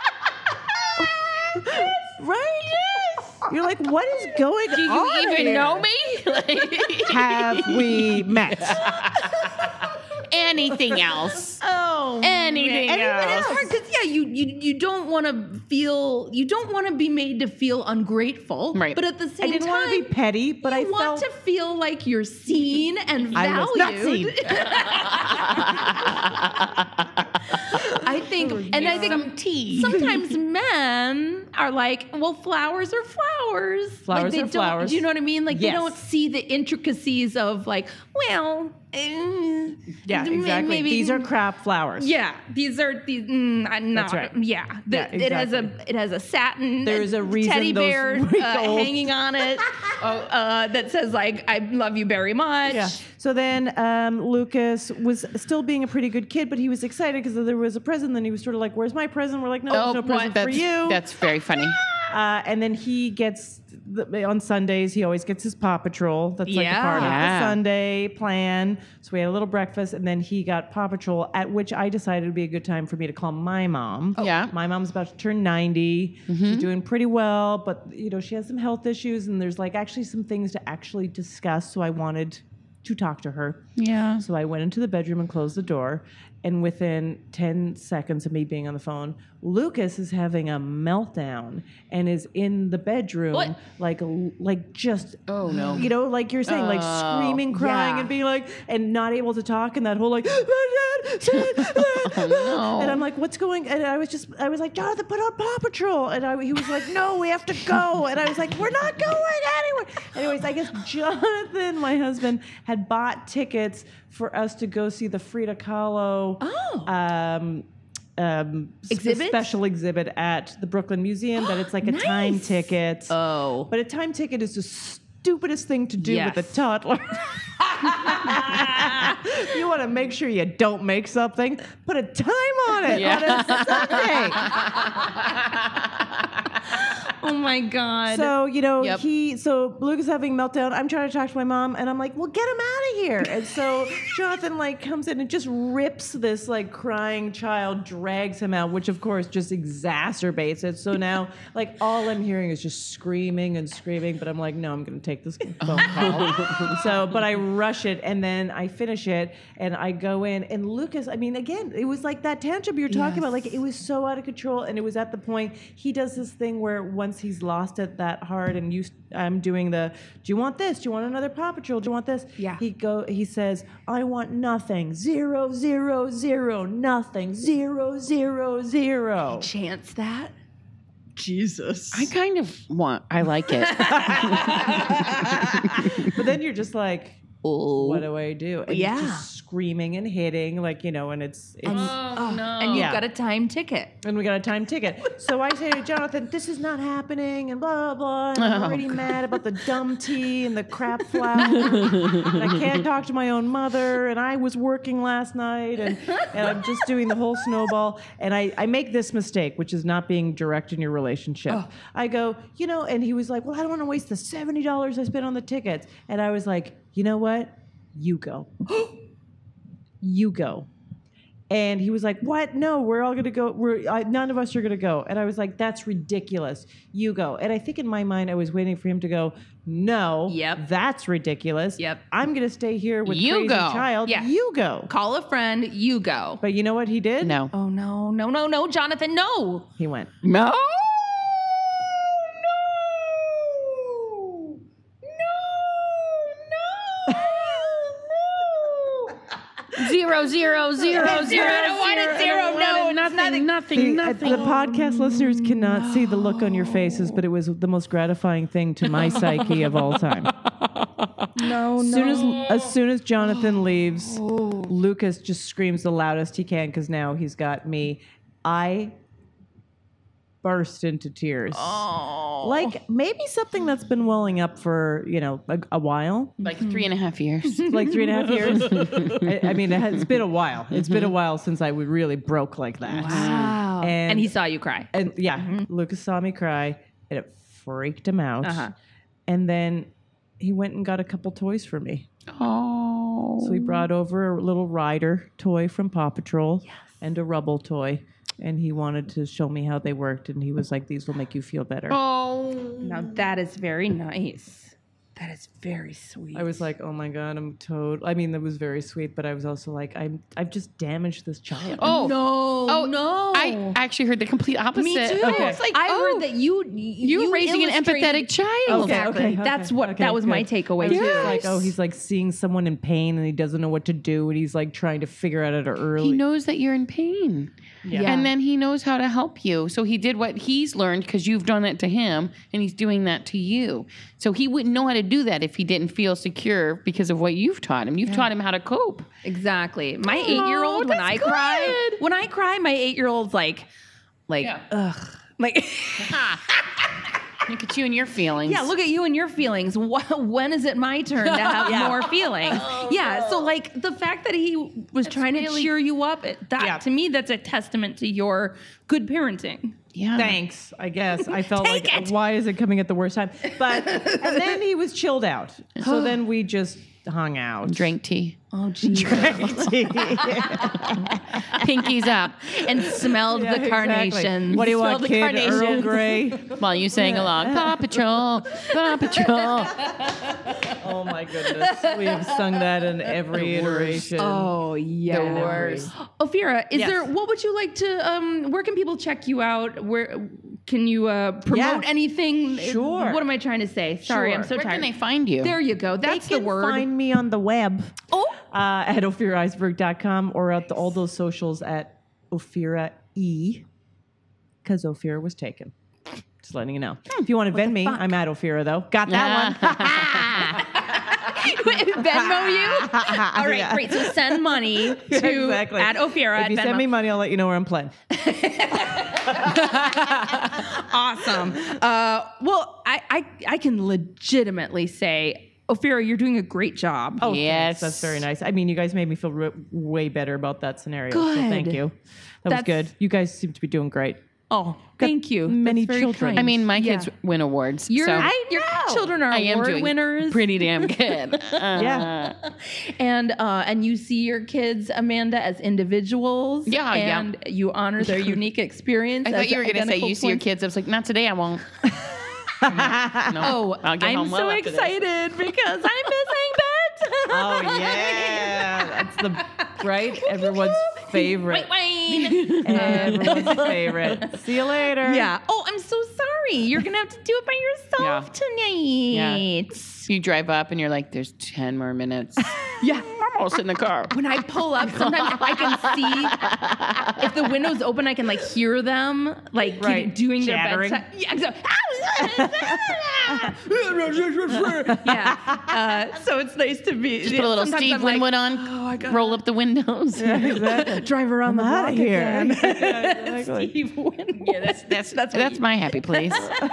Right? You're like, what is going Do you on even here? know me? Like, Have we met? anything else? Oh, Anything man. And else? it's hard because yeah, you you you don't want to feel you don't want to be made to feel ungrateful, Right. But at the same I didn't time, want to be petty, but you I want felt to feel like you're seen and I was not valued. I think, and I think Some tea. sometimes men are like, well, flowers are flowers. Flowers like they are don't, flowers. Do you know what I mean? Like Yes. they don't see the intricacies of like, well, eh, yeah, may- exactly. maybe- These are crap flowers. yeah, these are these. Mm, I'm not. That's right. Yeah, the, Yeah, it has a exactly. it has a satin. There's a reason teddy those bear uh, wrinkles- hanging on it uh, that says like I love you very much. Yeah. So then um, Lucas was still being a pretty good kid, but he was excited because there was a present. Then he was sort of like, "Where's my present?" We're like, "No, Oh, there's no present that's, for you." That's very funny. Uh, and then he gets the, on Sundays. He always gets his Paw Patrol. That's like a part of Yeah. the Sunday plan. So we had a little breakfast, and then he got Paw Patrol. At which I decided would be a good time for me to call my mom. Yeah. My mom's about to turn ninety. Mm-hmm. She's doing pretty well, but you know she has some health issues, and there's like actually some things to actually discuss. So I wanted to talk to her. Yeah. So I went into the bedroom and closed the door. And within ten seconds of me being on the phone, Lucas is having a meltdown and is in the bedroom, What? like, like just, Oh, no. you know, like you're saying, like Oh, screaming, crying, yeah. and being like, and not able to talk, and that whole like, Oh, no. and I'm like, what's going? And I was just, I was like, Jonathan, put on Paw Patrol, and I, he was like, no, we have to go, and I was like, we're not going anywhere. Anyways, I guess Jonathan, my husband, had bought tickets for us to go see the Frida Kahlo Oh. um, um, s- Exhibit? special exhibit at the Brooklyn Museum. That it's like a time Nice. ticket. Oh. But a time ticket is the stupidest thing to do Yes. with a toddler. You want to make sure you don't make something, put a time on it Yeah. on a Sunday. Oh my god. So, you know, Yep. he, so Luke is having a meltdown. I'm trying to talk to my mom, and I'm like, well, get him out of here. And so Jonathan like comes in and just rips this like crying child, drags him out, which of course just exacerbates it. So now like all I'm hearing is just screaming and screaming, but I'm like, no, I'm going to take this phone call. So, but I rush it and then I finish it and I go in and Lucas, I mean, again, it was like that tantrum you're talking Yes. about. Like it was so out of control. And it was at the point he does this thing where once he's lost it that hard and you, I'm doing the, do you want this? Do you want another Paw Patrol? Do you want this? Yeah. He go. He says, I want nothing. Zero, zero, zero, nothing. Zero, zero, zero. Chance that. Jesus. I kind of want. I like it. But then you're just like, Oh. what do I do? And Yeah. he's just screaming and hitting, like, you know, and it's, it's And, Oh, no. and you've Yeah. got a time ticket. and we got a time ticket. So I say to Jonathan, this is not happening, and blah, blah, and I'm Oh, already mad about the dumb tea and the crap flour, and I can't talk to my own mother, and I was working last night, and, and I'm just doing the whole snowball, and I, I make this mistake, which is not being direct in your relationship. I go, you know, and he was like, well, I don't want to waste the seventy dollars I spent on the tickets. And I was like, you know what? You go. You go. And he was like, what? No, we're all going to go. We're uh, none of us are going to go. And I was like, that's ridiculous. You go. And I think in my mind, I was waiting for him to go, no, Yep. that's ridiculous. Yep. I'm going to stay here with You crazy go. child. Yeah. You go. Call a friend. You go. But you know what he did? No. Oh no, no, no, no, Jonathan, no. He went. No. Zero, zero, zero, zero. I don't want it, zero, I don't no, want it. it's nothing, nothing. nothing, The, nothing. the podcast listeners cannot see the look on your faces, but it was the most gratifying thing to my psyche of all time. No, As soon as as soon as Jonathan leaves, Lucas just screams the loudest he can because now he's got me. I burst into tears. Oh. Like maybe something that's been welling up for, you know, a, a while. Like three and a half years. Like three and a half years. I, I mean, it has, it's been a while. It's been a while since I would really broke like that. Wow. And- And, he saw you cry. And yeah, Lucas saw me cry, and it freaked him out. Uh-huh. And then he went and got a couple toys for me. Oh. So he brought over a little rider toy from Paw Patrol and a Rubble toy. And he wanted to show me how they worked. And he was like, these will make you feel better. Oh. Now that is very nice. That is very sweet. I was like, oh my God, I'm toad. I mean, that was very sweet, but I was also like, I'm, I've just damaged this child. Oh. no, Oh, no. I actually heard the complete opposite. Me too. Okay. It's like I I oh, heard that you you you were raising an illustrated- empathetic child. Okay, Exactly. okay, okay, That's what okay, that was my good. takeaway I was too. just like, oh, he's like seeing someone in pain and he doesn't know what to do and he's like trying to figure out it early. He knows that you're in pain. Yeah. And then he knows how to help you. So he did what he's learned because you've done it to him and he's doing that to you. So he wouldn't know how to do that if he didn't feel secure because of what you've taught him. You've taught him how to cope. Exactly. My eight-year-old, when I that's cry, good. when I cry, my eight-year-old's like, like, Yeah. ugh, like, Look at you and your feelings. yeah. Look at you and your feelings. Wh- When is it my turn to have more feelings? yeah. So like the fact that he was trying to really- cheer you up, it- that Yeah. to me, that's a testament to your good parenting. Yeah. Thanks, I guess. I felt Take like, it. why is it coming at the worst time? But, and then he was chilled out. So then we just hung out. Drink tea. Oh, geez. Pinkies up. and smelled Yeah, the exactly. carnations. What do you Smelled want, the kid? carnations. Earl Grey? While you sang along. Paw Patrol. Paw Patrol. Oh my goodness. We have sung that in every iteration. Oh yeah, The worst. Ophira, is Yes. there? What would you like to? Um, where can people check you out? Where can you uh, promote Yeah. anything? Sure. What am I trying to say? Sorry, Sure. I'm so Where tired. can they find you? There you go. That's They the can word. find me on the web oh, uh, at ophira iceberg dot com or at the, all those socials at Ophira E, because Ophira was taken. Just letting you know. If you want to vend me, I'm at Ophira though. Got that one. Venmo you. All right, Yeah. great. So send money to Exactly. at Ophira If at you Venmo. send me money, I'll let you know where I'm playing. Awesome. Uh, well, I, I I can legitimately say, Ophira, you're doing a great job. Oh, Yes. thanks. That's very nice. I mean, you guys made me feel re- way better about that scenario. So Good. thank you. That That's- was good. You guys seem to be doing great. Oh, thank you. many That's very children. kind. I mean, my Yeah. kids win awards. Your, so I, your children are I am award doing winners. pretty damn good. Uh, Yeah. And uh, and you see your kids, Amanda, as individuals. Yeah, yeah. and you honor their unique experience. I as thought you were going to say identical you see your twins. kids. I was like, not today. I won't. No, Oh, I'll get I'm home well so after this. excited because I'm missing Bet. Oh yeah, that's the right. Everyone's favorite. Wayne. Everyone's favorite. See you later. Yeah. Oh, I'm so sorry. You're gonna have to do it by yourself tonight. You drive up and you're like, there's ten more minutes. Yeah. I'm almost in the car. When I pull up, sometimes I can see if the window's open. I can like hear them like Right. doing Chattering. their bedtime. Yeah. So, yeah. Uh, so it's nice to be. Just put a little sometimes Steve I'm like, Winwood on. Oh my god. Roll up the windows. Exactly. Drive around I'm the out block of here. again. Yeah, exactly. Steve Winwood. Yeah, that's that's that's, what you- my happy place.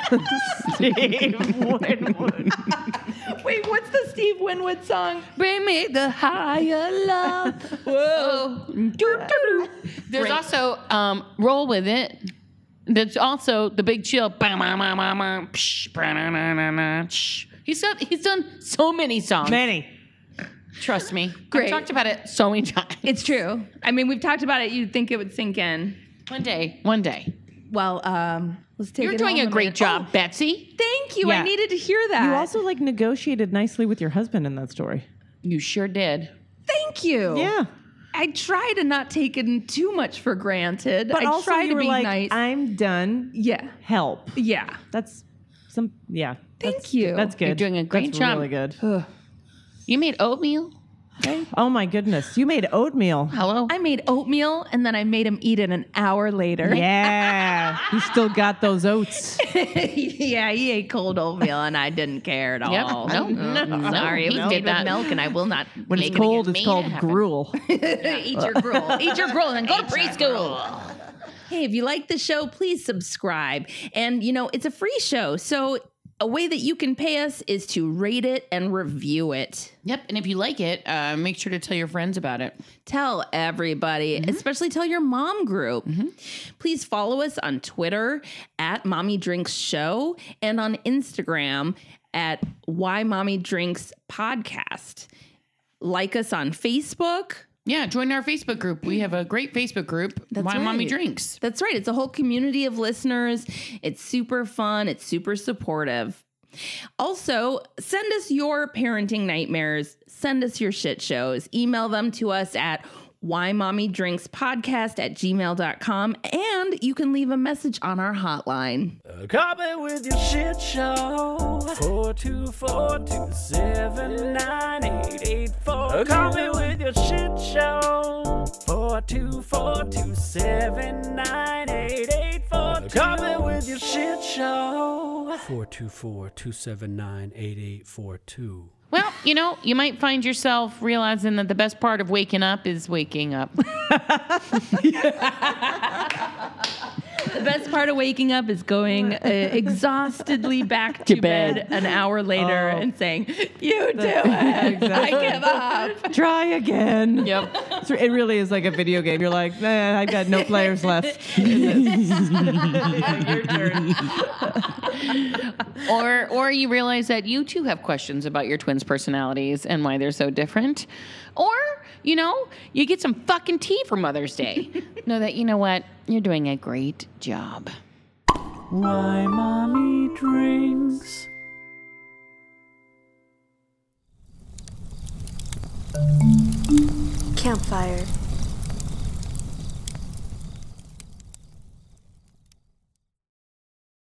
Steve Winwood. Wait, what's the Steve Winwood song? Bring me the higher love. Whoa. Doo-doo-doo. There's Great. also um, Roll With It. There's also The Big Chill. Psh, ba-na-na-na-na, psh. He's done, he's done so many songs. Manny. Trust me. Great. I've talked about it so many times. It's true. I mean, we've talked about it. You'd think it would sink in. One day. One day. Well, um, let's take You're it doing home a great minute. job, Oh, Betsy. thank you. I Yeah. needed to hear that. You also like negotiated nicely with your husband in that story. You sure did. Thank you. Yeah. I try to not take it too much for granted. But I also try you to were be like, nice. I'm done. yeah. Help. Yeah. That's some, yeah. Thank That's- you. That's good. You're doing a great That's job. really good. You made oatmeal? Oh my goodness. You made oatmeal. Hello? I made oatmeal and then I made him eat it an hour later. Yeah. You still got those oats. yeah, he ate cold oatmeal and I didn't care at Yep. all. No, no, Sorry, no, it he was did made with that. milk and I will not When make it's it cold, again. it's Made called it happen. gruel. Eat your gruel. Eat your gruel and go to preschool. Hey, if you like the show, please subscribe. And, you know, it's a free show. So a way that you can pay us is to rate it and review it. Yep. And if you like it, uh, make sure to tell your friends about it. Tell everybody, especially tell your mom group. Please follow us on Twitter at Mommy Drinks Show and on Instagram at Why Mommy Drinks Podcast. Like us on Facebook. Yeah, join our Facebook group. We have a great Facebook group, That's Why Mommy right. Drinks. That's right. It's a whole community of listeners. It's super fun. It's super supportive. Also, send us your parenting nightmares. Send us your shit shows. Email them to us at whymommydrinkspodcast at gmail dot com. And you can leave a message on our hotline. Call me with your shit show. four two four, two seven nine, eight eight four. Call me with your shit show. four two four, two seven nine, eight eight four. Call me with your shit show. four two four, two seven nine, eight eight four two. Well, you know, you might find yourself realizing that the best part of waking up is waking up. The best part of waking up is going uh, exhaustedly back to, To bed. bed. an hour later Oh. and saying, "You do it. I give up." Try again. Yep. So it really is like a video game. You're like, man, I've got no players left. Your turn. Or or you realize that you too have questions about your twins' personalities and why they're so different. Or, you know, you get some fucking tea for Mother's Day. Know that, you know what? You're doing a great job. Why Mommy Drinks. Campfire.